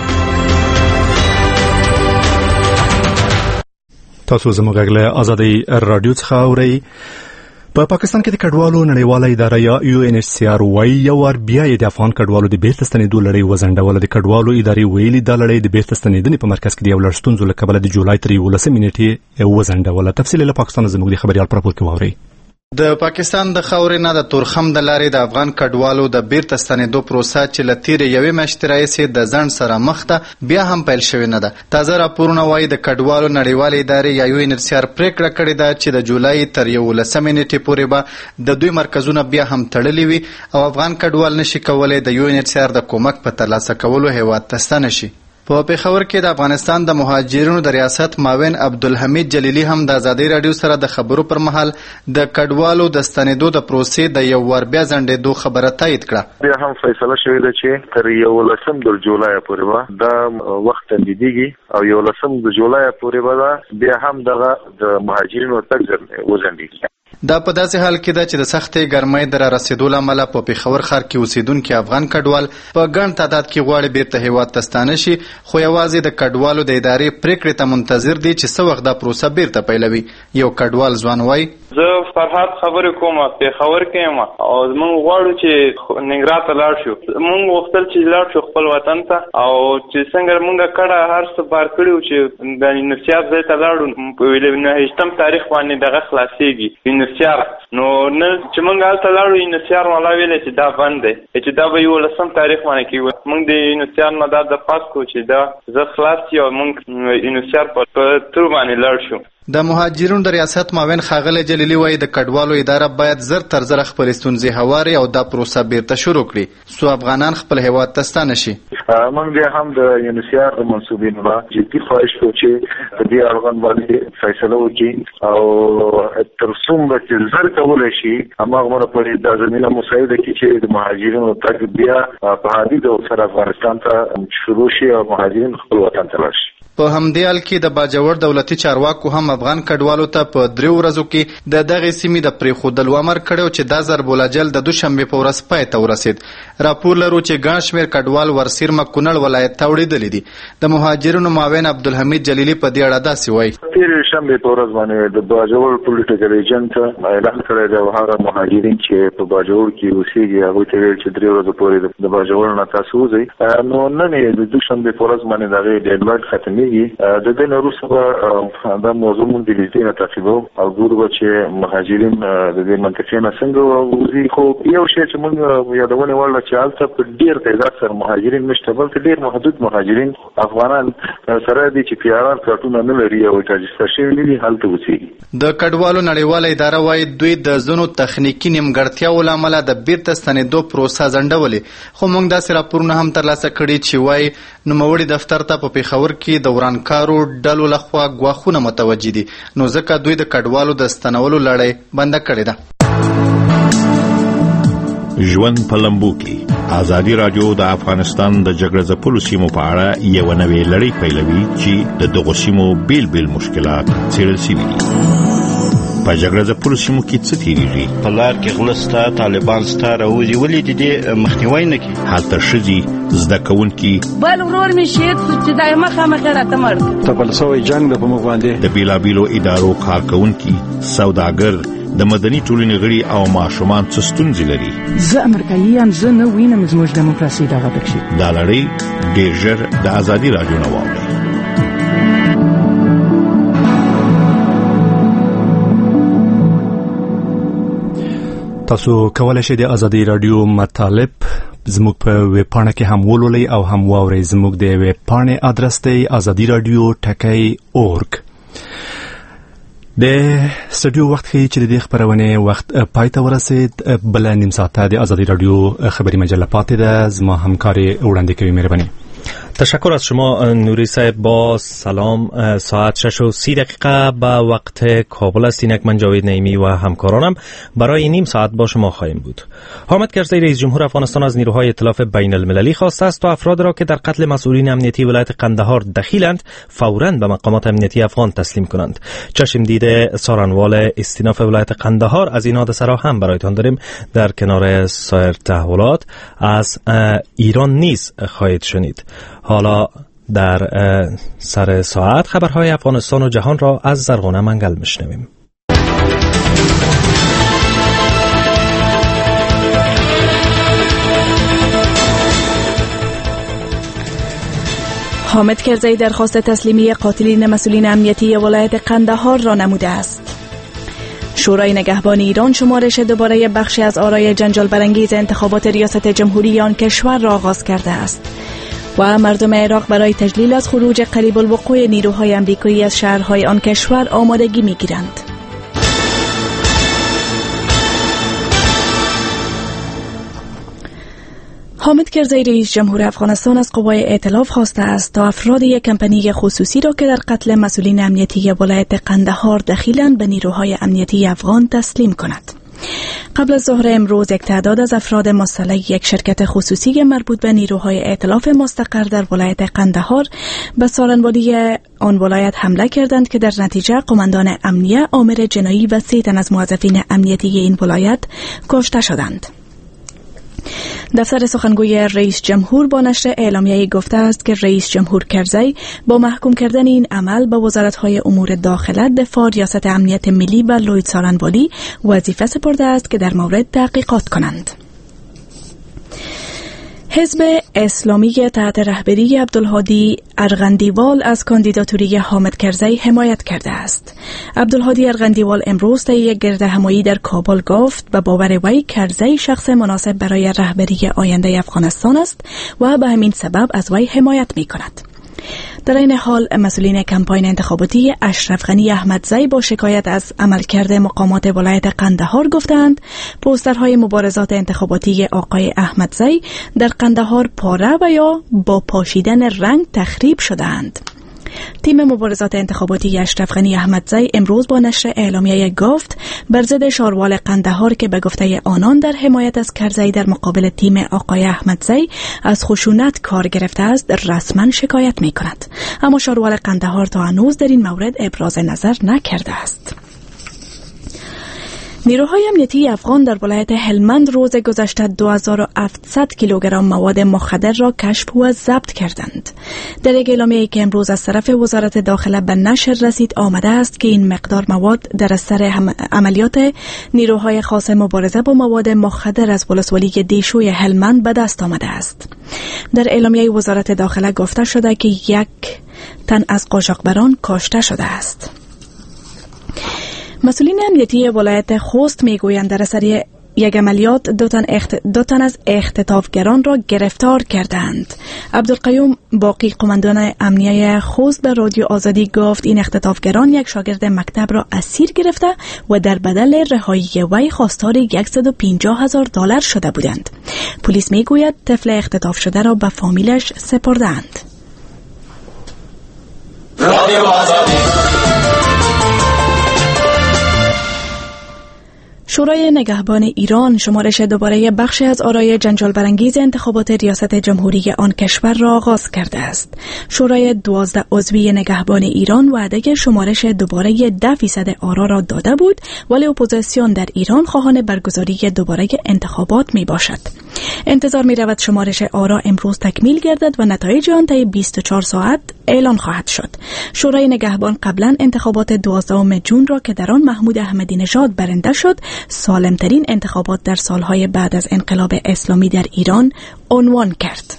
تاسو زموږ غږ ازادي راډیو څخه اورئ. په پاکستان کې د کډوالو نړیواله اداره یا UNHCR وايي یو ور بیا د افغان کډوالو د بیرته ستنېدو لړۍ وزنډول. د کډوالو ادارې ویلي دا لړۍ د بیرته ستنېدنې په مرکز کې د یو لړ ستونزو له کبله د جولای تر 11 نیټې وزنډول. تفصیل له پاکستان زموږ د خبريال پرپور کې واورئ. د پاکستان د خاورې نه د تورخم د لارې د افغان کډوالو د بیرته ستنېدو پروسه چې له تېرې یوې میاشتې راهیسې د ځنډ سره مخ ده بیا هم پیل شوې نه ده. تازه راپورونه وایي د کډوالو نړیوالې ادارې یا UNHCR پریکړه کړې ده چې د جولای تر 11 نیټې پورې به د دوی مرکزونه بیا هم تړلي وي او افغان کډوال نشي کولی د UNHCR د کومک په ترلاسه کولو هیواد ته ستنه شي. په پېښور کې د افغانستان د مهاجرینو د ریاست معاون عبدالحمید جلیلی هم د ازادي راډیو سره د خبرو پر مهال د کډوالو د ستنېدو د پروسې د یو ور بیا ځنډېدو خبره تایید کړه. بیا هم فیصله شوې ده چې تر 11 د جولای پورې به دا وخت تمدیدېږي او 11 د جولای پورې به بیا هم دغه د مهاجرینو تګ وځنډېږي. دا په داسې حال کې ده چې د سختې ګرمۍ د رارسېدو له امله په پېښور ښار کې اوسېدونکي افغان کډوال په ګڼ تعداد کې غواړي بیرته هیواد ته ستانه شي، خو یوازې د کډوالو د ادارې پریکړې ته منتظر دي چې څه وخت دا پروسه بیرته پیلوي. یو کډوال ځوان وایي زه فرحات خبرې کوم پېښور کې یم او موږ غواړو چې ننګرهار ته لاړ شو. موږ غوښتل چې لاړ شو خپل وطن ته او چې څنګه موږ کډه هر څه بار کړو چې د یونیورسيټ ځای ته لاړو په 9 تاریخ باندې دغه خلاصېږي یونیورسيټ. نو نن چې موږ هلته لاړو یونیورسيټ والا ویلې چې دا بند دی چې دا به 11 تاریخ باندې کېږي. موږ د یونیورسيټ نه دا درخواست کوو چې دا زه خلاص یم او موږ یونیورسيټ په تر باندې لاړ شو. د مهاجرینو د ریاست معاون ښاغلی جلیلي وایي د کډوالو اداره باید زر تر زره خپلې ستونزې هواري او دا پروسه بیرته شروع کړي څو افغانان خپل هیواد ته ستانه شي. موږ بیا هم د یونیسیار د منصوبینو نه جدي خواهش کوو چې په دې اړوند باندې فیصله وکړي او تر څومره چې زر کولی شي هماغومره پورې دا زمینه مساعده کړي چې د مهاجرینو تګ بیا په عادي ډول سره افغانستان ته شروع شي او مهاجرین خپل وطن ته لاړ شي. په همدې حال کې د باجوړ دولتي چارواکو هم افغان کډوالو ته په 3 ورځو کې د دغې سیمې د پرېښودلو امر کړی چې دا ضرب الاجل د دوشنبې په ورځ پای ته ورسېد. راپور لرو چې ګڼ شمېر کډوال ورسیرمه کونړ ولایت ته وړېدلي دي. د مهاجرینو معاون عبدالحمید جلیلي په دې اړه داسې وایي تېرې شنبې په ورځ باندې د باجوړ پولیټیکل ایجنټ اعلان کړی دی او هغه مهاجرین چې په باجوړ کې اوسېږي هغوی ته ویل چې 3 ورځو پورې د باجوړ نه تاسو وځئ. نو نن یې د دوشنبې په ورځ باندې د هغې ډیډلاین ختمېږي. د دې نه وروسته به دا موضوع مونږ د لیدې نه تعقیبو او ګورو به چې مهاجرین د دې منطقې نه څنګه وځي. خو یو شی چې مونږ یادونې وړ چې هلته په ډېر تعداد سره مهاجرین نشته بلکې ډېر محدود مهاجرین افغانان سره دي چې PRR کارتونه نه لري او راجستر شوي نه دي هلته اوسېږي. د کډوالو نړیواله اداره وایي دوی د ځینو تخنیکي نیمګړتیاوو له امله د بیرته ستنېدو پروسه ځنډولې. خو موږ داسې راپورونه هم ترلاسه کړي چې وایي نوموړي دفتر ته په پېښور کې د ورانکارو ډلو لخوا ګواښونه متوجه دي نو ځکه دوی د کډوالو د ستنولو لړۍ بنده کړې ده. ژوند په لمبو کې ازادي راډیو د افغانستان د جګړه ځپلو سیمو په اړه یو نوې لړۍ پیلوي چې د دغو سیمو بیل بیل مشکلات څېړل شوي دي. په جګړه ځپلو سیمو کې څه تېرېږي؟ په لار کې غله سته، طالبان سته، راوځي، ولې د دې مخنیوی نه کوي؟ هلته ښځې زده کوونکي بل ورور مې شهید شو چې دا مخامخ راته مړ کړ. تپل سوی جنګ د په موږ باندې د بېلابېلو ادارو کارکوونکي، سوداګر، د مدني ټولنې غړي او ماشومان څه ستونزې لري؟ زه امریکایي یم، زه نه وینم زموږ ډیموکراسي دغه پکښې. دا لړۍ ډېر ژر د ازادي راډیو نه واورئ. تاسو کولای شئ د ازادي راډیو مطالب زموږ په ویب پاڼه کې هم ولولئ او هم واورئ. زموږ د ویب پاڼې ادرس دی azadiradiotakai.org. د سټوډیو وخت کې چې د خبرونه وخت پای ته ورسید بل نیم ساعته د ازادي راډیو خبري مجله پاتې ده. زما همکاري وړاندې کوي. مهرباني. تشکر از شما نوری صاحب. با سلام. ساعت 6:30 به وقت کابل است. اینک من جاوید نعیمی و همکارانم برای نیم ساعت با شما خواهیم بود. حامد کرزی رئیس جمهور افغانستان از نیروهای ائتلاف بین المللی خواسته است تا افراد را که در قتل مسئولین امنیتی ولایت قندهار دخیلند فوراً به مقامات امنیتی افغان تسلیم کنند. چشم دیده سارنوال استیناف ولایت قندهار از این حادثه را هم برایتان داریم. در کنار سایر تحولات از ایران نیز خواهید شنید. حالا در سر ساعت خبرهای افغانستان و جهان را از زرغونه منگل میشنویم. حامد کرزی درخواست تسلیمی قاتلین مسئولین امنیتی ولایت قندهار را نموده است. شورای نگهبان ایران شمارش دوباره بخشی از آرای جنجال برانگیز انتخابات ریاست جمهوری آن کشور را آغاز کرده است و مردم عراق برای تجلیل از خروج قریب الوقوع نیروهای امریکایی از شهرهای آن کشور آمادگی می‌گیرند. حامد کرزی رئیس جمهور افغانستان از قوای ائتلاف خواسته است تا افراد یک کمپانی خصوصی را که در قتل مسئولین امنیتی ولایت قندهار دخیلند به نیروهای امنیتی افغان تسلیم کند. قبل از ظهر امروز یک تعداد از افراد مسلح یک شرکت خصوصی مربوط به نیروهای ائتلاف مستقر در ولایت قندهار به سالنوالی آن ولایت حمله کردند که در نتیجه قماندان امنیه، آمر جنایی و 3 تن از موظفین امنیتی این ولایت کشته شدند. دفتر سخنگوی رئیس جمهور با نشر اعلامیه‌ای گفته است که رئیس جمهور کرزی با محکوم کردن این عمل به وزارت‌های امور داخله، دفاع، ریاست امنیت ملی و لوید سالنوالی وظیفه سپرده است که در مورد تحقیقات کنند. حزب اسلامی تحت رهبری عبدالهادی ارغندیوال از کاندیداتوری حامد کرزی حمایت کرده است. عبدالهادی ارغندیوال امروز طی یک گردهمایی در کابل گفت به باور وی کرزی شخص مناسب برای رهبری آینده افغانستان است و به همین سبب از وی حمایت می کند. در این حال مسئولین کمپاین انتخاباتی اشرف غنی احمدزی با شکایت از عملکرد مقامات ولایت قندهار گفتند پوسترهای مبارزات انتخاباتی آقای احمدزی در قندهار پاره و یا با پاشیدن رنگ تخریب شدند. تیم مبارزات انتخاباتی اشرف غنی احمدزی امروز با نشر اعلامیه گفت بر ضد شاروال قندهار که به گفته آنان در حمایت از کرزی در مقابل تیم آقای احمدزی از خشونت کار گرفته است رسما شکایت می کند. اما شاروال قندهار تا هنوز در این مورد ابراز نظر نکرده است. نیروهای امنیتی افغان در ولایت هلمند روز گذشته 2700 کیلوگرم مواد مخدر را کشف و ضبط کردند. در یک اعلامیه‌ای که امروز از طرف وزارت داخله به نشر رسید آمده است که این مقدار مواد در اثر عملیات نیروهای خاص مبارزه با مواد مخدر از ولسوالی دیشوی هلمند به دست آمده است. در اعلامیه وزارت داخله گفته شده که 1 تن از قاچاقبران کشته شده است. مسئولین امنیتی ولایت خوست میگویند در اثر یک عملیات 2 تن از اختطافگران را گرفتار کردند. عبدالقیوم باقی قماندان امنیه خوست به رادیو آزادی گفت این اختطافگران یک شاگرد مکتب را اسیر گرفته و در بدل رهایی وی خواستار $150,000 شده بودند. پلیس میگوید طفل اختطاف شده را به فامیلش سپردند. رادیو آزادی. شورای نگهبان ایران شمارش دوباره بخشی از آرای جنجال برانگیز انتخابات ریاست جمهوری آن کشور را آغاز کرده است. شورای 12 عضوی نگهبان ایران وعده شمارش دوباره 10% آرا را داده بود، ولی اپوزیسیون در ایران خواهان برگزاری دوباره انتخابات می باشد. انتظار می رود شمارش آرا امروز تکمیل گردد و نتایج آن طی 24 ساعت اعلان خواهد شد. شورای نگهبان قبلا انتخابات 12 جون را که در آن محمود احمدی نژاد برنده شد سالمترین انتخابات در سالهای بعد از انقلاب اسلامی در ایران عنوان کرد.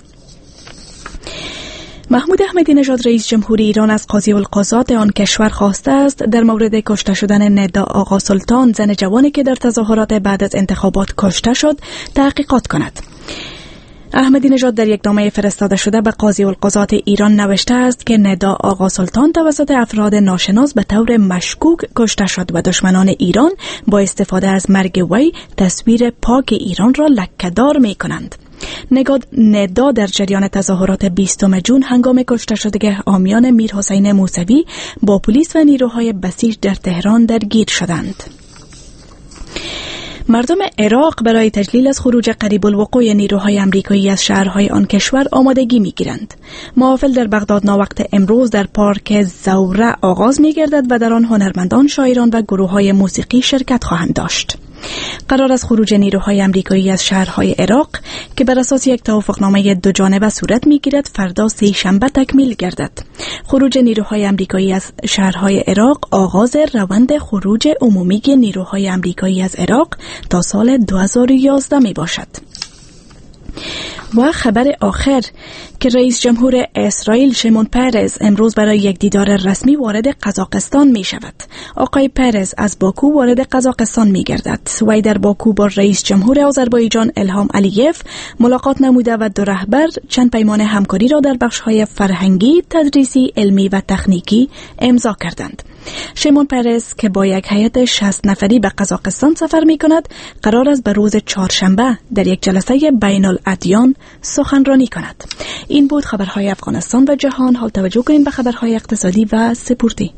محمود احمدی نژاد رئیس جمهوری ایران از قاضی القضات آن کشور خواسته است در مورد کشته شدن ندا آقا سلطان، زن جوانی که در تظاهرات بعد از انتخابات کشته شد، تحقیقات کند. احمدی نژاد در یک نامه فرستاده شده به قاضی القضات ایران نوشته است که ندا آقا سلطان توسط افراد ناشناس به طور مشکوک کشته شد و دشمنان ایران با استفاده از مرگ وی تصویر پاک ایران را لکه‌دار می کنند. ندا در جریان تظاهرات 20 جون هنگام کشته شدگی حامیان میرحسین موسوی با پلیس و نیروهای بسیج در تهران درگیر شدند. مردم عراق برای تجلیل از خروج قریب الوقوع نیروهای امریکایی از شهرهای آن کشور آمادگی می‌گیرند. محافل در بغداد ناوقت امروز در پارک زوره آغاز می‌گردد و در آن هنرمندان، شاعران و گروه‌های موسیقی شرکت خواهند داشت. قرار از خروج نیروهای امریکایی از شهرهای عراق که بر اساس یک توافقنامه دو جانبه صورت می‌گیرد فردا سه‌شنبه تکمیل گردد. خروج نیروهای امریکایی از شهرهای عراق آغاز روند خروج عمومی نیروهای امریکایی از عراق تا سال 2011 می باشد. و خبر آخر که رئیس جمهور اسرائیل شیمون پرز امروز برای یک دیدار رسمی وارد قزاقستان می شود. آقای پرز از باکو وارد قزاقستان می گردد. وی در باکو با رئیس جمهور آذربایجان الهام علییف ملاقات نموده و دو رهبر چند پیمان همکاری را در بخش‌های فرهنگی، تدریسی، علمی و تکنیکی امضا کردند. شیمون پرز که با یک هیئت 60 نفری به قزاقستان سفر می کند، قرار است به روز چهارشنبه در یک جلسه بین الادیان سخنرانی کند. این بود خبرهای افغانستان و جهان. حال توجه کنیم به خبرهای اقتصادی و سپورتی.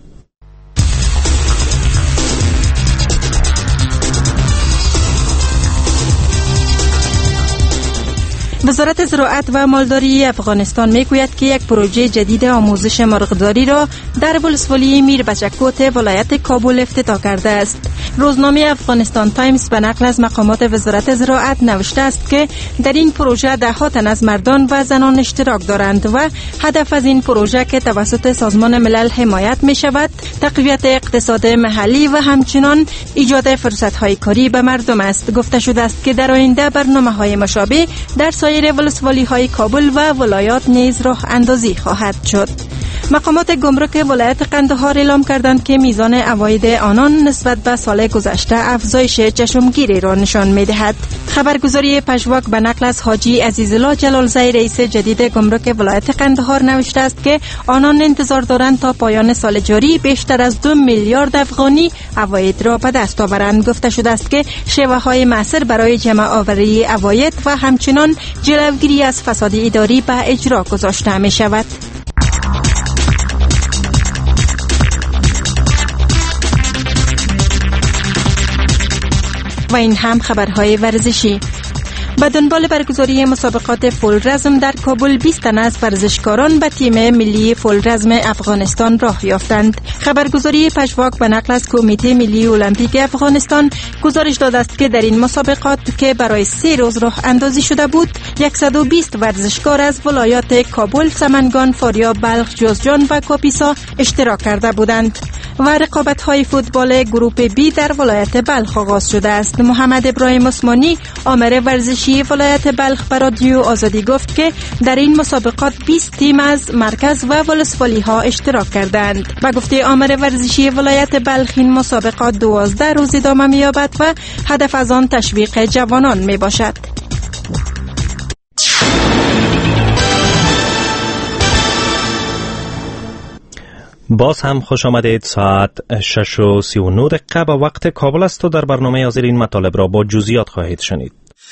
وزارت زراعت و مالداری افغانستان میگوید که یک پروژه جدید آموزش مرغداری را در ولسوالی میر بچکوت ولایت کابل افتتاح کرده است. روزنامه افغانستان تایمز به نقل از مقامات وزارت زراعت نوشته است که در این پروژه ده‌ها تن از مردان و زنان اشتراک دارند و هدف از این پروژه که توسط سازمان ملل حمایت می شود تقویت اقتصاد محلی و همچنان ایجاد فرصت‌های کاری به مردم است. گفته شده است که در آینده برنامه‌های مشابه در سایر ولسوالی‌های کابل و ولایات نیز راه اندازی خواهد شد. مقامات گمرک ولایت قندهار اعلام کردند که میزان عواید آنان نسبت به سال گذشته افزایش چشمگیری را نشان می‌دهد. خبرگزاری پژواک به نقل از حاجی عزیزالله جلالزی رئیس جدید گمرک ولایت قندهار نوشته است که آنان انتظار دارند تا پایان سال جاری بیشتر از 2 میلیارد افغانی عواید را به دست آورند. گفته شده است که شیوه‌های معاصر برای جمع آوری عواید و همچنان جلوگیری از فساد اداری به اجرا گذاشته می شود. و این هم خبرهای ورزشی. به دنبال برگزاری مسابقات فول رزم در کابل 20 تن از ورزشکاران به تیم ملی فول رزم افغانستان راه یافتند. خبرگزاری پژواک به نقل از کمیته ملی المپیک افغانستان گزارش داده است که در این مسابقات که برای 3 روز راه اندازی شده بود 120 ورزشکار از ولایات کابل، سمنگان، فاریاب، بلخ، جوزجان و کاپیسا اشتراک کرده بودند. و رقابت‌های فوتبال گروپ بی در ولایت بلخ آغاز شده است. محمد ابراهیم عثمانی آمر ورزشی ولایت بلخ به رادیو آزادی گفت که در این مسابقات 20 تیم از مرکز و ولسوالی‌ها اشتراک کردند. و گفته آمر ورزشی ولایت بلخ این مسابقات 12 روز ادامه می‌یابد و هدف از آن تشویق جوانان میباشد. باز هم خوش آمدید. ساعت 6:39 به وقت کابل است و در برنامه حاضر این مطالب را با جزئیات خواهید شنید.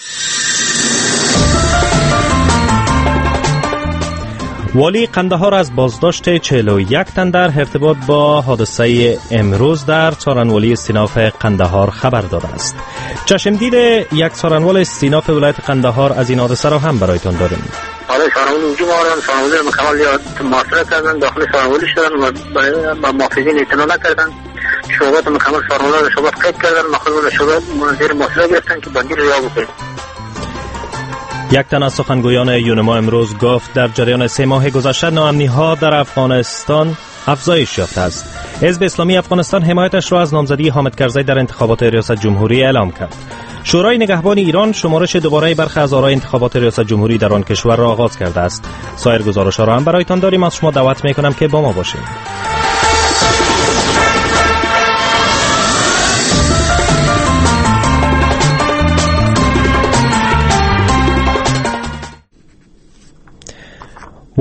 والی قندهار از بازداشت 41 تن در ارتباط با حادثه امروز در سارنوالی استیناف قندهار خبر داده است. چشمدید یک سارنوال استیناف ولایت قندهار از این حادثه را هم برایتان داریم. حالا سارنوال اونجا آمدن، سارنوالی رو مکمل یا محاصره کردن، داخل سارنوالی شدن و با محافظین اطلاع نکردن. شعبات مکمل سارنوالی رو شعبات قید کردن، مخلوق شعبات زیر محاصره گرفتن که بندی رو رها بکنید. یک تن از سخنگویان یونما امروز گفت در جریان 3 ماه گذشته ناامنی‌ها در افغانستان افزایش یافته است. حزب اسلامی افغانستان حمایتش را از نامزدی حامد کرزی در انتخابات ریاست جمهوری اعلام کرد. شورای نگهبان ایران شمارش دوباره برخی از آرای انتخابات ریاست جمهوری در آن کشور را آغاز کرده است. سایر گزارش‌ها را هم برایتان داریم. از شما دعوت می‌کنم که با ما باشید.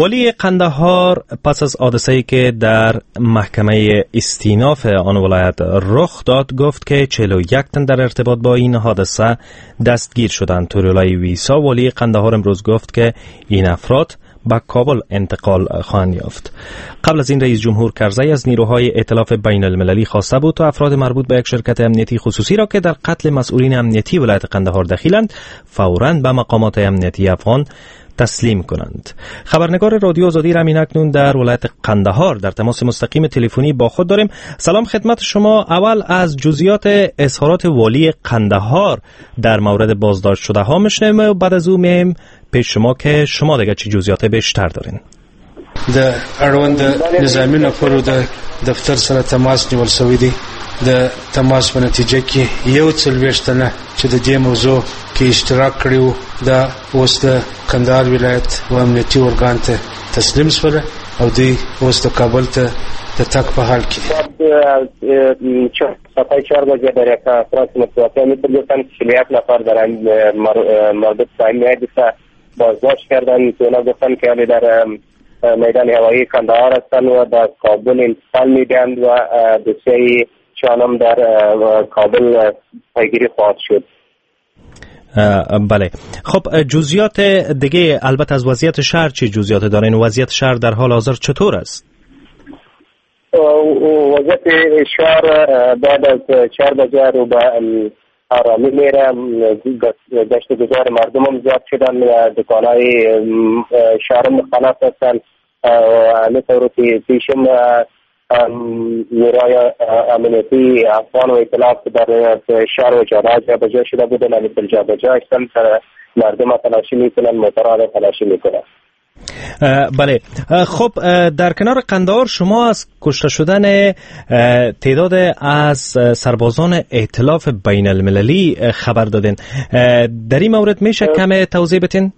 ولی قندهار پس از حادثه‌ای که در محکمه استیناف آن ولایت رخ داد گفت که 41 تن در ارتباط با این حادثه دستگیر شدند. توریالای ویسا ولی قندهار امروز گفت که این افراد به کابل انتقال خواهند یافت. قبل از این رئیس جمهور کرزی از نیروهای ائتلاف بین المللی خواسته بود تا افراد مربوط به یک شرکت امنیتی خصوصی را که در قتل مسئولین امنیتی ولایت قندهار دخیلند فوراً به مقامات امنیتی افغان تسلیم کنند. خبرنگار رادیو آزادی را اکنون در ولایت قندهار در تماس مستقیم تلفنی با خود داریم. سلام خدمت شما. اول از جزئیات اظهارات والی قندهار در مورد بازداشت شده ها میشنویم و بعد از اون میایم پیش شما که شما دیگه چه جزئیات بیشتر دارین. د اړوند نظامی نفرو د دفتر سره تماس نیول شوی دی. د تماس په نتیجه کې یو څلوېښت چې د دې موضوع کې اشتراک کړیو دا اوس د کندهار ولایت و امنیتي ارګان ته تسلیم شول او دوی اوس د کابل ته د تک په حال کې ساعت 4 بجے در یک افراد متوقع می‌بودند که 41 نفر در مربوط به این حادثه بازداشت کردند که اونا گفتن که حالی در میدان هوایی کندهار هستند و در کابل انتقال می‌دهند و دوسیه چانم در کابل پیگیری خواهد شد. بله. خب جزئیات دیگه البته از وضعیت شهر چه جزئیات دارین؟ وضعیت شهر در حال حاضر چطور است؟ وضعیت شهر بعد از 4 بجه رو به آرامی میره. گشت گذار مردم هم زیاد شدن و دکانهای شهر مختلف هستن و همه طورتی پیشم نیروهای امنیتی افغان و ائتلاف در شهر و جاده جابجا شده بودن و مثل جابجا هستن مردم تلاشی میکنن موترها تلاشی میکنن. بله. خب در کنار قندهار شما از کشته شدن تعداد از سربازان ائتلاف بین المللی خبر دادین. در این مورد میشه کم توضیح بدین؟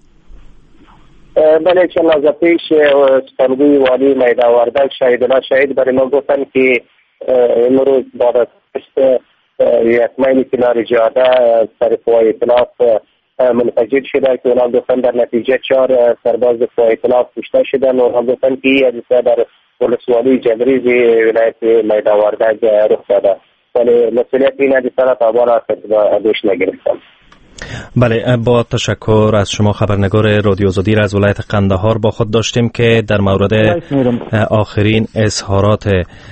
بله چند لحظه پیش سخنگوی والی میدان وردک شهید برای ما گفتن که امروز بعد از یک میل کنار جاده سر قوای ائتلاف منفجر شده که اونا گفتن در نتیجه 4 سرباز قوای ائتلاف کشته شدن و اونا گفتن که این حادثه در ولسوالی جبریز ولایت میدان وردک رخ داده ولی مسئولیت این حادثه را تا حال دوش نگرفتم. بله، با تشکر از شما. خبرنگار رادیو آزادی را از ولایت قندهار با خود داشتیم که در مورد آخرین اظهارات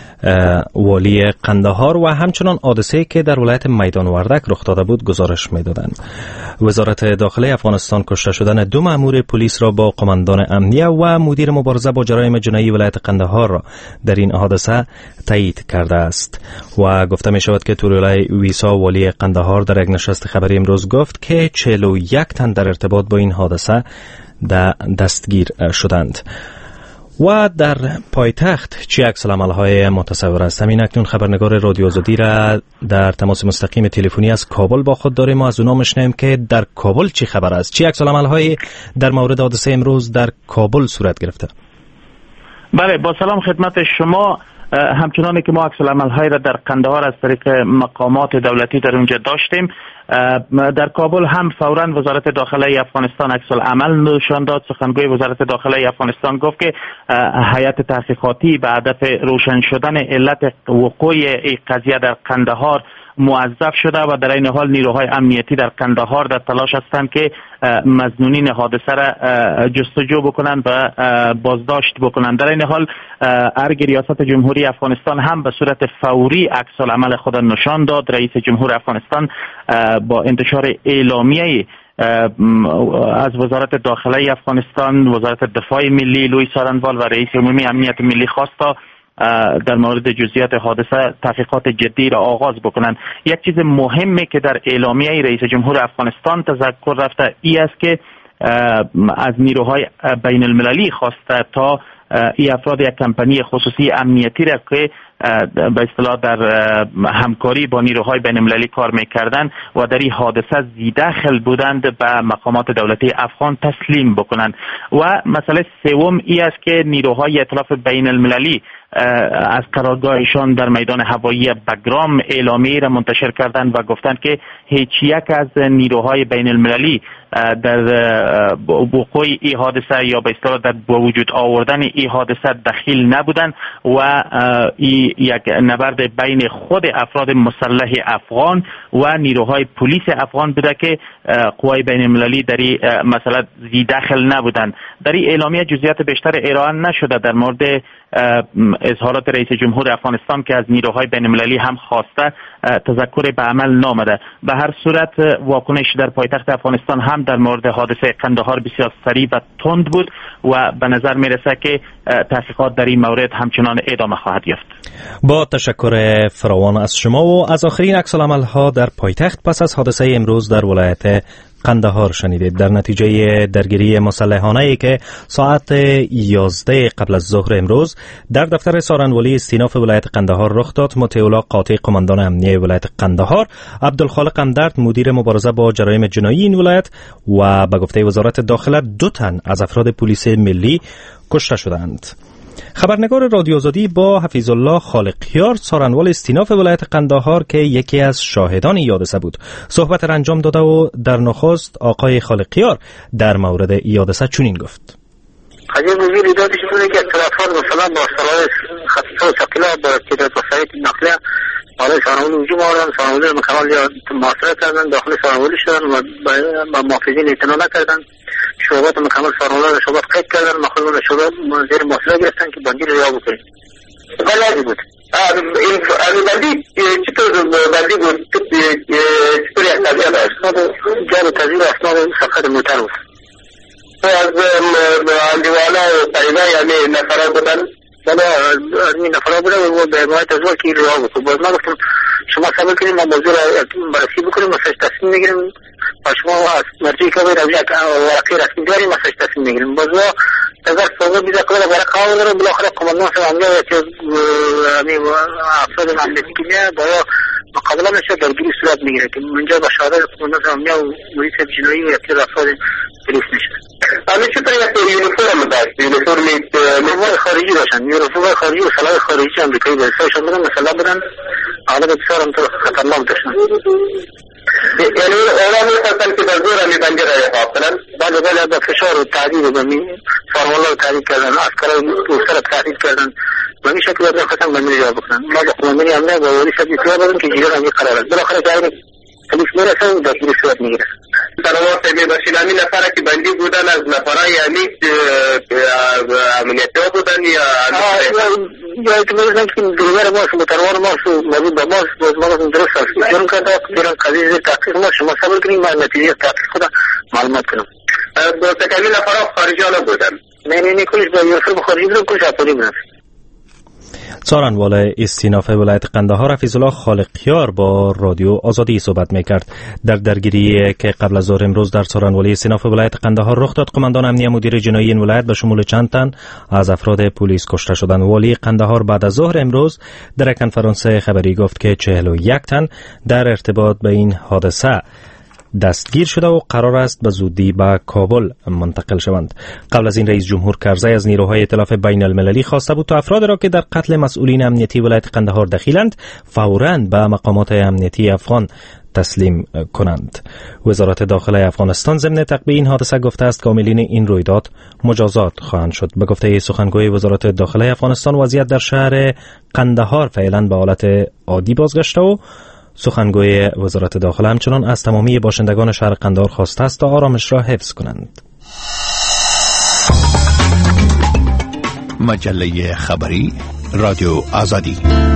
والی قندهار و همچنان حادثه‌ای که در ولایت میدان وردک رخ داده بود گزارش می‌دادند. وزارت داخله افغانستان کشته شدن 2 مأمور پلیس را با قماندان امنیه و مدیر مبارزه با جرایم جنایی ولایت قندهار را در این حادثه تایید کرده است و گفته می‌شود که توریالای ویسا والی قندهار در یک نشست خبری امروز گفت که 41 تن در ارتباط با این حادثه دستگیر شدند. و در پایتخت چه عکس‌العمل‌های متصور است؟ همین اکنون خبرنگار رادیو آزادی را در تماس مستقیم تلفنی از کابل با خود داریم و از اونا میشنویم که در کابل چی خبر است؟ چه عکس‌العمل‌هایی در مورد حادثه امروز در کابل صورت گرفته؟ بله، با سلام خدمت شما. همچنانی که ما عکس‌العمل‌های را در قندهار از طریق مقامات دولتی در اونجا داشتیم، در کابل هم فوراً وزارت داخله افغانستان عکس‌العمل نشان داد. سخنگوی وزارت داخله افغانستان گفت که هیئت تحقیقاتی به هدف روشن شدن علت وقوع این قضیه در قندهار موظف شده و در این حال نیروهای امنیتی در قندهار در تلاش هستند که مظنونین حادثه را جستجو بکنند و بازداشت بکنند. در این حال ارگ ریاست جمهوری افغانستان هم به صورت فوری عکس‌العمل خود نشان داد. رئیس جمهور افغانستان با انتشار اعلامیه از وزارت داخله افغانستان، وزارت دفاع ملی لوی سارنوال و رئیس عمومی امنیت ملی خواست تا در مورد جزئیات حادثه تحقیقات جدی را آغاز بکنند. یک چیز مهمی که در اعلامیه رئیس جمهور افغانستان تذکر رفته ای است که از نیروهای بین المللی خواسته تا این افراد یک کمپانی خصوصی امنیتی را که به اصطلاح در همکاری با نیروهای بین المللی کار میکردند و در این حادثه زیدخل بودند به مقامات دولتی افغان تسلیم بکنند. و مسئله سوم ای است که نیروهای ائتلاف بین المللی از قرارگاهشان در میدان هوایی بگرام اعلامیه را منتشر کردند و گفتند که هیچ یک از نیروهای بین المللی در وقوع این حادثه یا به اصطلاح در وجود آوردن این حادثه دخیل نبودند و این یک نبرد بین خود افراد مسلح افغان و نیروهای پلیس افغان بوده که قوای بین المللی در این مسئله دخل نبودند. در این اعلامیه جزئیات بیشتر ارائه نشده در مورد اظهارات رئیس جمهور افغانستان که از نیروهای بین المللی هم خواسته تذکر به عمل نامده. به هر صورت واکنش در پایتخت افغانستان هم در مورد حادثه قندهار بسیار سریع و تند بود و به نظر میرسه که تحقیقات در این مورد همچنان ادامه خواهد یافت. با تشکر فراوان از شما و از آخرین عکس‌العمل ها در پایتخت پس از حادثه امروز در ولایت قندهار شنیدید. در نتیجه درگیری مسلحانه‌ای که ساعت 11 قبل از ظهر امروز در دفتر سارنولی استیناف ولایت قندهار رخ داد، مطیع قاطع قماندان امنیه ولایت قندهار عبدالخالق امدرد مدیر مبارزه با جرایم جنایی این ولایت و به گفته وزارت داخله 2 تن از افراد پلیس ملی کشته شدند. خبرنگار رادیو آزادی با حفیظ الله خالقیار سارنوال استیناف ولایت قندهار که یکی از شاهدان این حادثه بود صحبت را انجام داده و در نخست آقای خالقیار در مورد این حادثه چنین گفت: قضیه موضوع دادش بوده که اختلافات مثلا با سرای خفیفه و ثقیله با تعداد وسایل نقلیه حالا سارنوال هجوم آوردن، سارنوال مکمل یا محاصره کردن، داخل سارنوال شدن و با محافظین اعتنا نکردن. شعبات مکمل سارنوال شعبات قید کردن، مخلوق شعبات زیر محاصره گرفتن که بندی رو رها بکنید. ولی عادی بود. این بندی چطور بندی بود؟ چطوری از طبیعت اسناد جاب تزیر اسناد سفر موتر بود. از اندیوانا و طریبه یعنی نفرات بودن بلا این نفرات بودن و به حمایت از که این رها بود. باز ما گفتم شما صبر کنیم ما موضوع را بررسی بکنیم مساج تصمیم میگیریم و شما از مرجعی که باید از یک ورقی رسمی داریم مساج تصمیم میگیریم. باز ما تذر صحبه بیده قبل ورق آورده رو بالاخره قماندان سر عملیه و یکی افراد عملیتی که میاد باید مقابله نشه درگیری صورت میگیره که منجا به شهادت قماندان سر عملیه و مدیر جنایی و یکی افراد پلیس نشه. همه چطور یک یونیفورم داشت، یونیفورمی نیروهای خارجی داشتن، یونیفورم خارجی و سلاح خارجی امریکایی داشتن، سایشان بودن مسئله بودن حالا بسیار همطور خطرناک داشتن. یعنی اولا میخواستن که در زور همی بندی را احقاق کنن، بعد به فشار و تعدید و سارنوال رو تعدید کردن، عسکرهای دوستر رو تعدید کردن و این شکل باید میخواستن بندی را بکنن. ما با قماندانی امنیه با ولی شدی اطلاع بدن که جیران همی قرار است. بالاخره جایی پلیس میرسن و داخلی صورت میگیره. سلامات سبی باشین همین نفره که بندی بودن از نفرهای همی امنیتی ها بودن یا اعتمادشن که دروبر ماست متروار ماست و موجود با ماست باز ما بازم درست هست جرم کرده جرم قضیه زیر تحقیق ما شما صبر کنیم ما نتیجه تحقیق خدا معلومات کنم. با تکمی نفرها خارجی ها نبودن نه کلش با یونیفورم خارجی بودن کلش اپولی بودن. سارنوال استیناف ولایت قندهار حفیظ الله خالقیار با رادیو آزادی صحبت میکرد. در درگیری که قبل از ظهر امروز در سارنوالی استیناف ولایت قندهار رخ داد، قماندان امنیه مدیر جنایی این ولایت به شمول چند تن از افراد پلیس کشته شدند. والی قندهار بعد از ظهر امروز در کنفرانس خبری گفت که 41 تن در ارتباط به این حادثه دستگیر شده و قرار است به زودی به کابل منتقل شوند. قبل از این رئیس جمهور کرزی از نیروهای ائتلاف بین المللی خواسته بود تا افراد را که در قتل مسئولین امنیتی ولایت قندهار دخیلند فوراً به مقامات امنیتی افغان تسلیم کنند. وزارت داخله افغانستان ضمن تعقیب این حادثه گفته است که عاملین این رویداد مجازات خواهند شد. به گفته سخنگوی وزارت داخله افغانستان وضعیت در شهر قندهار فعلا به حالت عادی بازگشته و سخنگوی وزارت داخله همچنان از تمامی باشندگان شهر قندهار خواسته است تا آرامش را حفظ کنند. مجله خبری رادیو آزادی.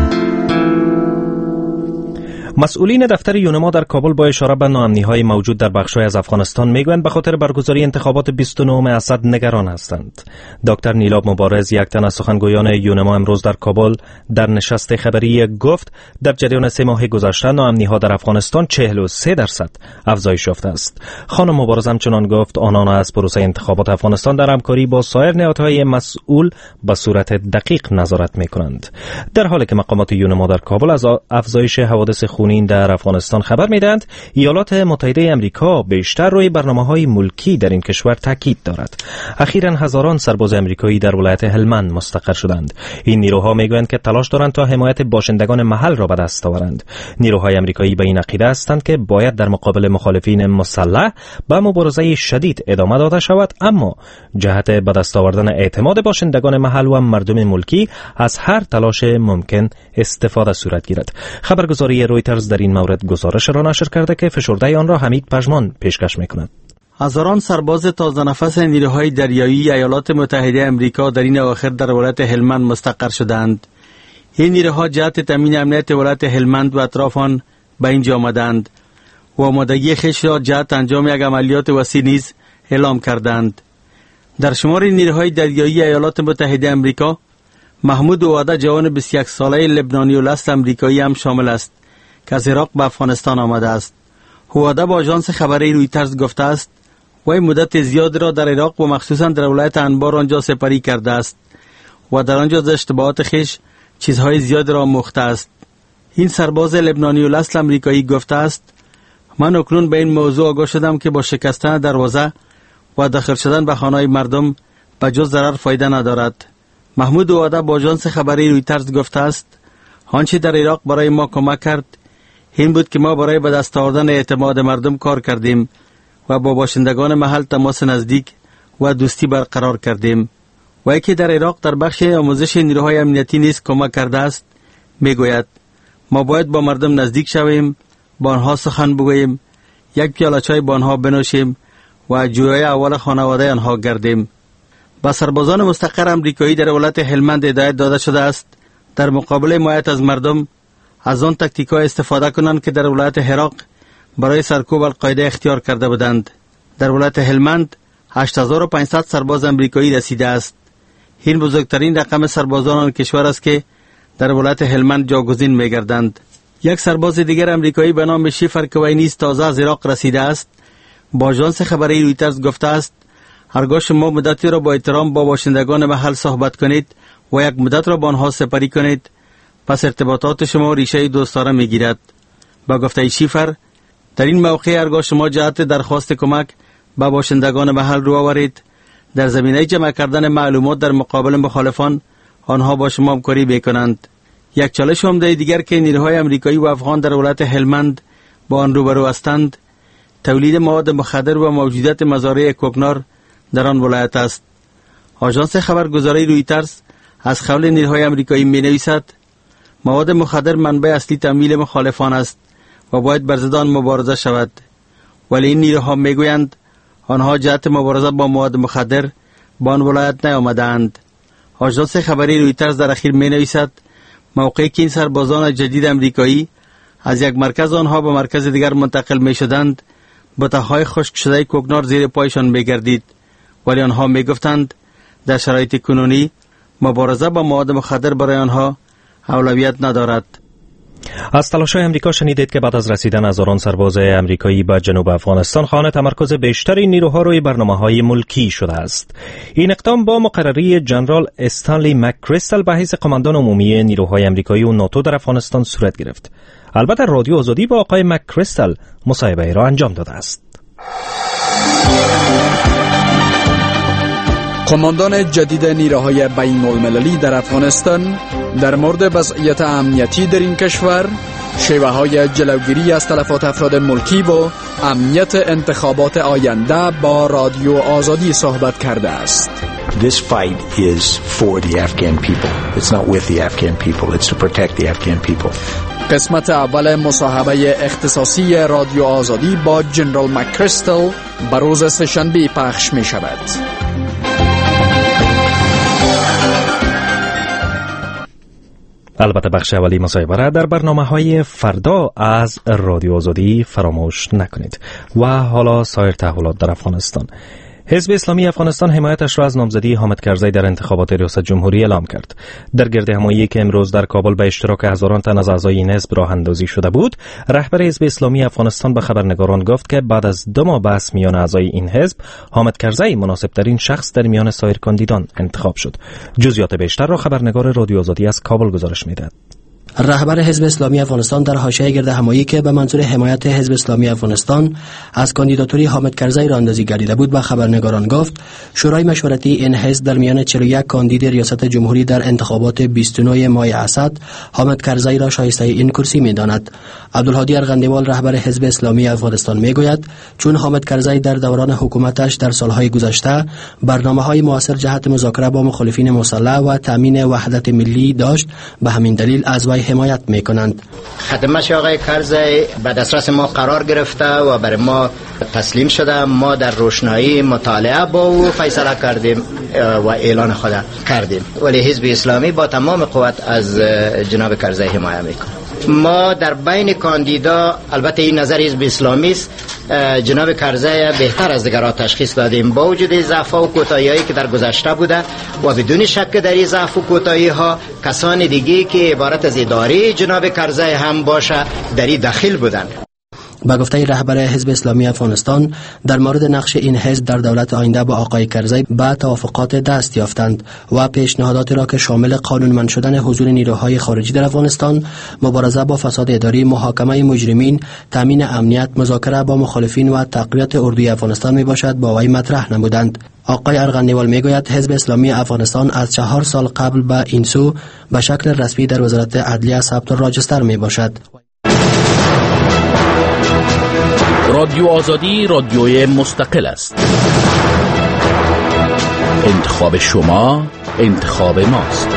مسئولین دفتر یونما در کابل با اشاره به ناامنی‌های موجود در بخش‌های از افغانستان میگویند به خاطر برگزاری انتخابات 29 اسد نگران هستند. دکتر نیلاب مبارز یک تن از سخنگویان یونما امروز در کابل در نشست خبری گفت در جریان 3 ماه گذشته ناامنی‌ها در افغانستان 43% افزایش یافته است. خانم مبارز همچنان گفت آنان از پروسه انتخابات افغانستان در همکاری با سایر نهادهای مسئول به صورت دقیق نظارت می‌کنند. در حالی که مقامات یونما در کابل از افزایش حوادث مسئولین در افغانستان خبر میدهند ایالات متحده آمریکا بیشتر روی برنامه‌های ملکی در این کشور تاکید دارد. اخیراً هزاران سرباز آمریکایی در ولایت هلمند مستقر شدند. این نیروها میگویند که تلاش دارند تا حمایت باشندگان محل را به دست آورند. نیروهای آمریکایی به این عقیده هستند که باید در مقابل مخالفین مسلح به مبارزه شدید ادامه داده شود، اما جهت به دست آوردن اعتماد باشندگان محل و مردم ملکی از هر تلاش ممکن استفاده صورت گیرد. خبرگزاری رویترز در این مورد گزارش را نشر کرده که فشرده آن را حمید پژمان پیشکش میکند. هزاران سرباز تازه نفس نیروهای دریایی ایالات متحده آمریکا در این اواخر در ولایت هلمند مستقر شدند. این نیروها جهت تامین امنیت ولایت هلمند و اطراف آن به اینجا آمدند و آمادگی خویش را جهت انجام یک عملیات وسیع نیز اعلام کردند. در شمار نیروهای دریایی ایالات متحده آمریکا محمود اوعده جوان 21 ساله لبنانی الاصل آمریکایی هم شامل است که از عراق به افغانستان آمده است. اوعده با آژانس خبری رویترز گفته است وی مدت زیاد را در عراق و مخصوصا در ولایت انبار آنجا سپری کرده است و در آنجا از اشتباهات خویش چیزهای زیاد را آموخته است. این سرباز لبنانی الاصل آمریکایی گفته است من اکنون به این موضوع آگاه شدم که با شکستن دروازه و داخل شدن به خانه‌های مردم به جز ضرر فایده ندارد. محمود اوعده با آژانس خبری رویترز گفته است آنچه در عراق برای ما کمک کرد این بود که ما برای به دست آوردن اعتماد مردم کار کردیم و با باشندگان محل تماس نزدیک و دوستی برقرار کردیم. و که در عراق در بخش آموزش نیروهای امنیتی نیز کمک کرده است میگوید ما باید با مردم نزدیک شویم، با آنها سخن بگوییم، یک پیاله چای با آنها بنوشیم و جویای اول خانواده آنها گردیم. با سربازان مستقر آمریکایی در ولایت هلمند هدایت داده شده است در مقابل حمایت از مردم از آن تاکتیک‌ها استفاده کنند که در ولایت هرات برای سرکوب القاعده اختیار کرده بودند. در ولایت هلمند 8500 سرباز آمریکایی رسیده است. این بزرگترین رقم سربازان آن کشور است که در ولایت هلمند جاگزین می‌گردند. یک سرباز دیگر آمریکایی به نام شیفر که وی نیز تازه از عراق رسیده است با آژانس خبری رویترز گفته است هرگاه شما مدتی را با احترام با باشندگان محل صحبت کنید و یک مدت را با آنها سپری کنید پس ارتباطات شما ریشه دوستانه میگیرد. با گفته شیفر در این موقع هرگاه شما جهت درخواست کمک با باشندگان محل رو آورید در زمینه جمع کردن معلومات در مقابل مخالفان آنها با شما همکاری میکنند. یک چالش عمده دیگر که نیروهای آمریکایی و افغان در ولایت هلمند با آن روبرو هستند تولید مواد مخدر و موجودیت مزارع کوکنار در آن ولایت است. آژانس خبرگزاری رویترز از قول نیروهای آمریکایی می‌نویسد مواد مخدر منبع اصلی تمویل مخالفان است و باید بر ضد آن مبارزه شود، ولی این نیروها میگویند آنها جهت مبارزه با مواد مخدر با آن ولایت نیامدند. آژانس خبری رویترز در اخیر می‌نویسد موقعی که این سربازان جدید آمریکایی از یک مرکز آنها به مرکز دیگر منتقل می‌شدند بطه‌های خشک شده کوکنار زیر پایشان می‌گردید، ولی آنها می‌گفتند در شرایط کنونی مبارزه با مواد مخدر برای آنها اولویت ندارد. از تلاش‌های آمریکا شنیدید که بعد از رسیدن هزاران سرباز آمریکایی به جنوب افغانستان خانه تمرکز بیشتری نیروها روی برنامه‌های ملکی شده است. این اقدام با مقرری جنرال استانلی مک‌کریستال به حیث قماندان عمومی نیروهای آمریکایی و ناتو در افغانستان صورت گرفت. البته رادیو آزادی با آقای مک‌کریستال مصاحبه را انجام داده است. قماندان جدید نیروهای بین‌المللی در افغانستان در مورد وضعیت امنیتی در این کشور، شیوه‌های جلوگیری از تلفات افراد ملکی و امنیت انتخابات آینده با رادیو آزادی صحبت کرده است. This fight is for the Afghan people. It's not with the Afghan people. It's to protect the Afghan people. قسمت اول مصاحبه اختصاصی رادیو آزادی با جنرال مک‌کریستال بر روز سه‌شنبه پخش می شود. البته بخش اولی مصاحبه را در برنامه‌های فردا از رادیو آزادی فراموش نکنید. و حالا سایر تحولات در افغانستان. حزب اسلامی افغانستان حمایتش را از نامزدی حامد کرزی در انتخابات ریاست جمهوری اعلام کرد. در گردهمایی که امروز در کابل به اشتراک هزاران تن از اعضای این حزب راه اندازی شده بود، رهبر حزب اسلامی افغانستان به خبرنگاران گفت که بعد از 2 ماه بحث میان اعضای این حزب، حامد کرزی مناسب‌ترین شخص در میان سایر کاندیدان انتخاب شد. جزئیات بیشتر را خبرنگار رادیو آزادی از کابل گزارش می‌دهد. رهبر حزب اسلامی افغانستان در حاشیه گردهمایی که به منظور حمایت حزب اسلامی افغانستان از کاندیداتوری حامد کرزی راه اندازی گردیده بود به خبرنگاران گفت شورای مشورتی این حزب در میان 41 کاندید ریاست جمهوری در انتخابات 29 ماه اسد حامد کرزی را شایسته این کرسی می‌داند. عبدالهادی ارغندیوال رهبر حزب اسلامی افغانستان میگوید چون حامد کرزی در دوران حکومتش در سالهای گذشته برنامه‌های موثر جهت مذاکره با مخالفین مسلح و تامین وحدت ملی داشت، به همین دلیل از وی حمایت میکنند. خدمت آقای کرزی به دسترس ما قرار گرفته و برای ما تسلیم شده. ما در روشنایی مطالعه با او فیصله کردیم و اعلان خود کردیم، ولی حزب اسلامی با تمام قوت از جناب کرزی حمایت میکنه. ما در بین کاندیدا البته این نظر حزب اسلامی است، جناب کرزی بهتر از دیگران تشخیص دادیم با وجود ضعف و کوتاهی‌هایی که در گذشته بوده و بدون شک در این ضعف و کوتاهی‌ها کسان دیگه که عبارت از اداره جناب کرزی هم باشه در این داخل بودند. با گفته رهبر حزب اسلامی افغانستان در مورد نقش این حزب در دولت آینده با آقای کرزی به توافقات دست یافتند و پیشنهاداتی را که شامل قانونمند شدن حضور نیروهای خارجی در افغانستان، مبارزه با فساد اداری، محاکمه مجرمین، تامین امنیت، مذاکره با مخالفین و تقویت اردوی افغانستان می باشد با وی مطرح نمودند. آقای ارغندیوال میگوید حزب اسلامی افغانستان از 4 سال قبل به این سو به شکل رسمی در وزارت عدلیه ثبت راجستر می باشد. رادیو آزادی رادیوی مستقل است. انتخاب شما انتخاب ماست.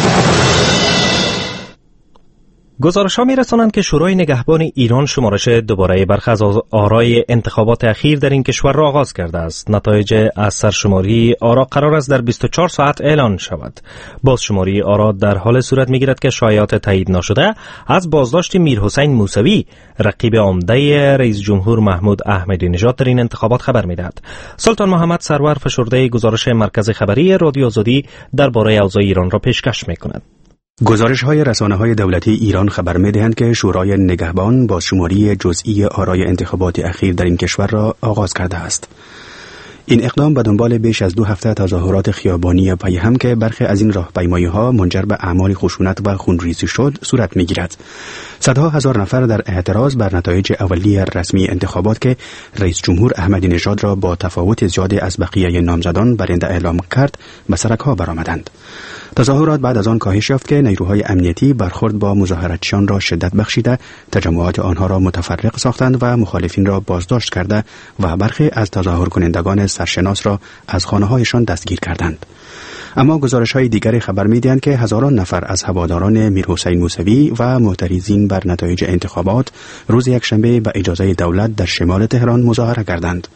گزارش‌ها می‌رسانند که شورای نگهبان ایران شمارش دوباره برخی از آرای انتخابات اخیر در این کشور را آغاز کرده است. نتایج از سرشماری آرا قرار است در 24 ساعت اعلان شود. بازشماری آرا در حال صورت می‌گیرد که شایعات تایید نشده از بازداشت میرحسین موسوی، رقیب عمده رئیس جمهور محمود احمدی نژاد در این انتخابات خبر می‌دهد. سلطان محمد سرور فشرده گزارش مرکز خبری رادیو آزادی درباره اوضاع ایران را پیشکش می‌کند. گزارش‌های رسانه‌های دولتی ایران خبر می‌دهند که شورای نگهبان بازشماری جزئی آرای انتخابات اخیر در این کشور را آغاز کرده است. این اقدام به دنبال بیش از 2 هفته تظاهرات خیابانی پیهم که برخی از این راهپیمایی‌ها منجر به اعمال خشونت و خونریزی شد صورت می‌گیرد. صدها هزار نفر در اعتراض بر نتایج اولیه رسمی انتخابات که رئیس جمهور احمدی نژاد را با تفاوت زیادی از بقیه نامزدان برنده اعلام کرد به سرک‌ها برآمدند. تظاهرات بعد از آن کاهش یافت که نیروهای امنیتی برخورد با مظاهراتچیان را شدت بخشیده، تجمعات آنها را متفرق ساختند و مخالفین را بازداشت کرده و برخی از تظاهر کنندگان سرشناس را از خانه‌هایشان دستگیر کردند. اما گزارش‌های دیگری خبر می‌دهند که هزاران نفر از هواداران میرحسین موسوی و معترضین بر نتایج انتخابات روز یکشنبه به اجازه دولت در شمال تهران مظاهره کردند.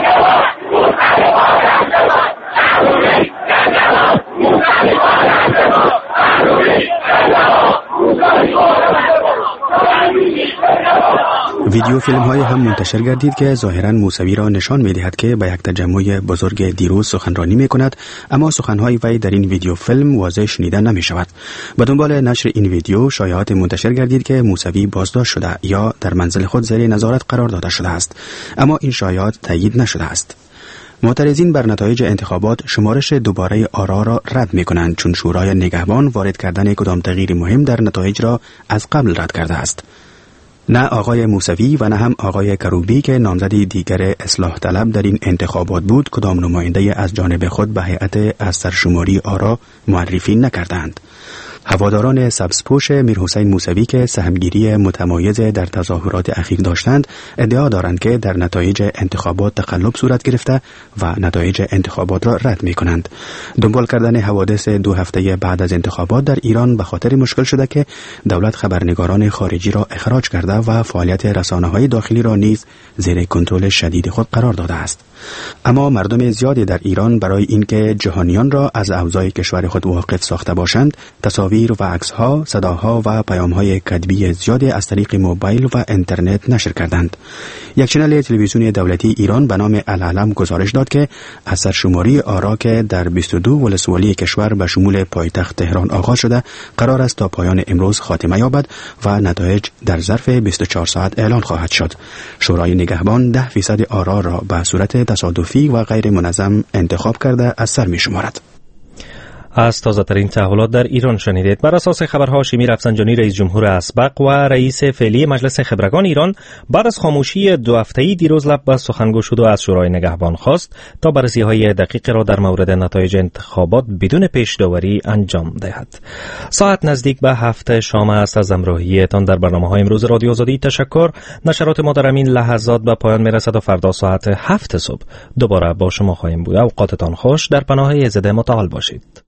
ویدیو فیلم های هم منتشر گردید که ظاهراً موسوی را نشان می دهد که به یک تجمع بزرگ دیروز سخنرانی می کند، اما سخنهای وی در این ویدیو فیلم واضح شنیده نمی شود. به دنبال نشر این ویدیو شایعات منتشر گردید که موسوی بازداشت شده یا در منزل خود زیر نظارت قرار داده شده است، اما این شایعات تایید نشده است. معترضین بر نتایج انتخابات شمارش دوباره آرا را رد می کنند چون شورای نگهبان وارد کردن کدام تغییر مهم در نتایج را از قبل رد کرده است. نه آقای موسوی و نه هم آقای کروبی که نامزدی دیگر اصلاح طلب در این انتخابات بود کدام نماینده از جانب خود به هیئت از سرشماری آرا معرفی نکردند. هواداران سبزپوش میرحسین موسوی که سهمگیری متمایز در تظاهرات اخیر داشتند ادعا دارند که در نتایج انتخابات تقلب صورت گرفته و نتایج انتخابات را رد می کنند. دنبال کردن حوادث 2 هفته بعد از انتخابات در ایران به خاطر مشکل شده که دولت خبرنگاران خارجی را اخراج کرده و فعالیت رسانه‌های داخلی را نیز زیر کنترل شدید خود قرار داده است. اما مردم زیادی در ایران برای اینکه جهانیان را از اوضاع کشور خود واقف ساخته باشند، تصاویر و عکس‌ها، صداها و پیام‌های کتبی زیادی از طریق موبایل و اینترنت نشر کردند. یک چنل تلویزیونی دولتی ایران به نام العلم گزارش داد که از سرشماری آرا که در 22 ولسوالی کشور به شمول پایتخت تهران آغاز شده، قرار است تا پایان امروز خاتمه یابد و نتایج در ظرف 24 ساعت اعلان خواهد شد. شورای نگهبان 10% آرا را به صورت تصادفی و غیر منظم انتخاب کرده از سر می شمارد. از تازه‌ترین تحولات در ایران شنیدید. بر اساس خبرها شیمی رفسنجانی رئیس جمهور اسبق و رئیس فعلی مجلس خبرگان ایران بعد از خاموشی 2 هفته‌ای دیروز لب به سخنگو شد و از شورای نگهبان خواست تا بررسی‌های دقیق را در مورد نتایج انتخابات بدون پیش داوری انجام دهد. ساعت نزدیک به 7 شام است. از همراهیتان در برنامه‌های امروز رادیو آزادی تشکر. نشرات ما در این لحظات به پایان میرسد و فردا ساعت 7 صبح دوباره با شما خواهیم بود. اوقاتتان خوش. در پناه ایزد متعال باشید.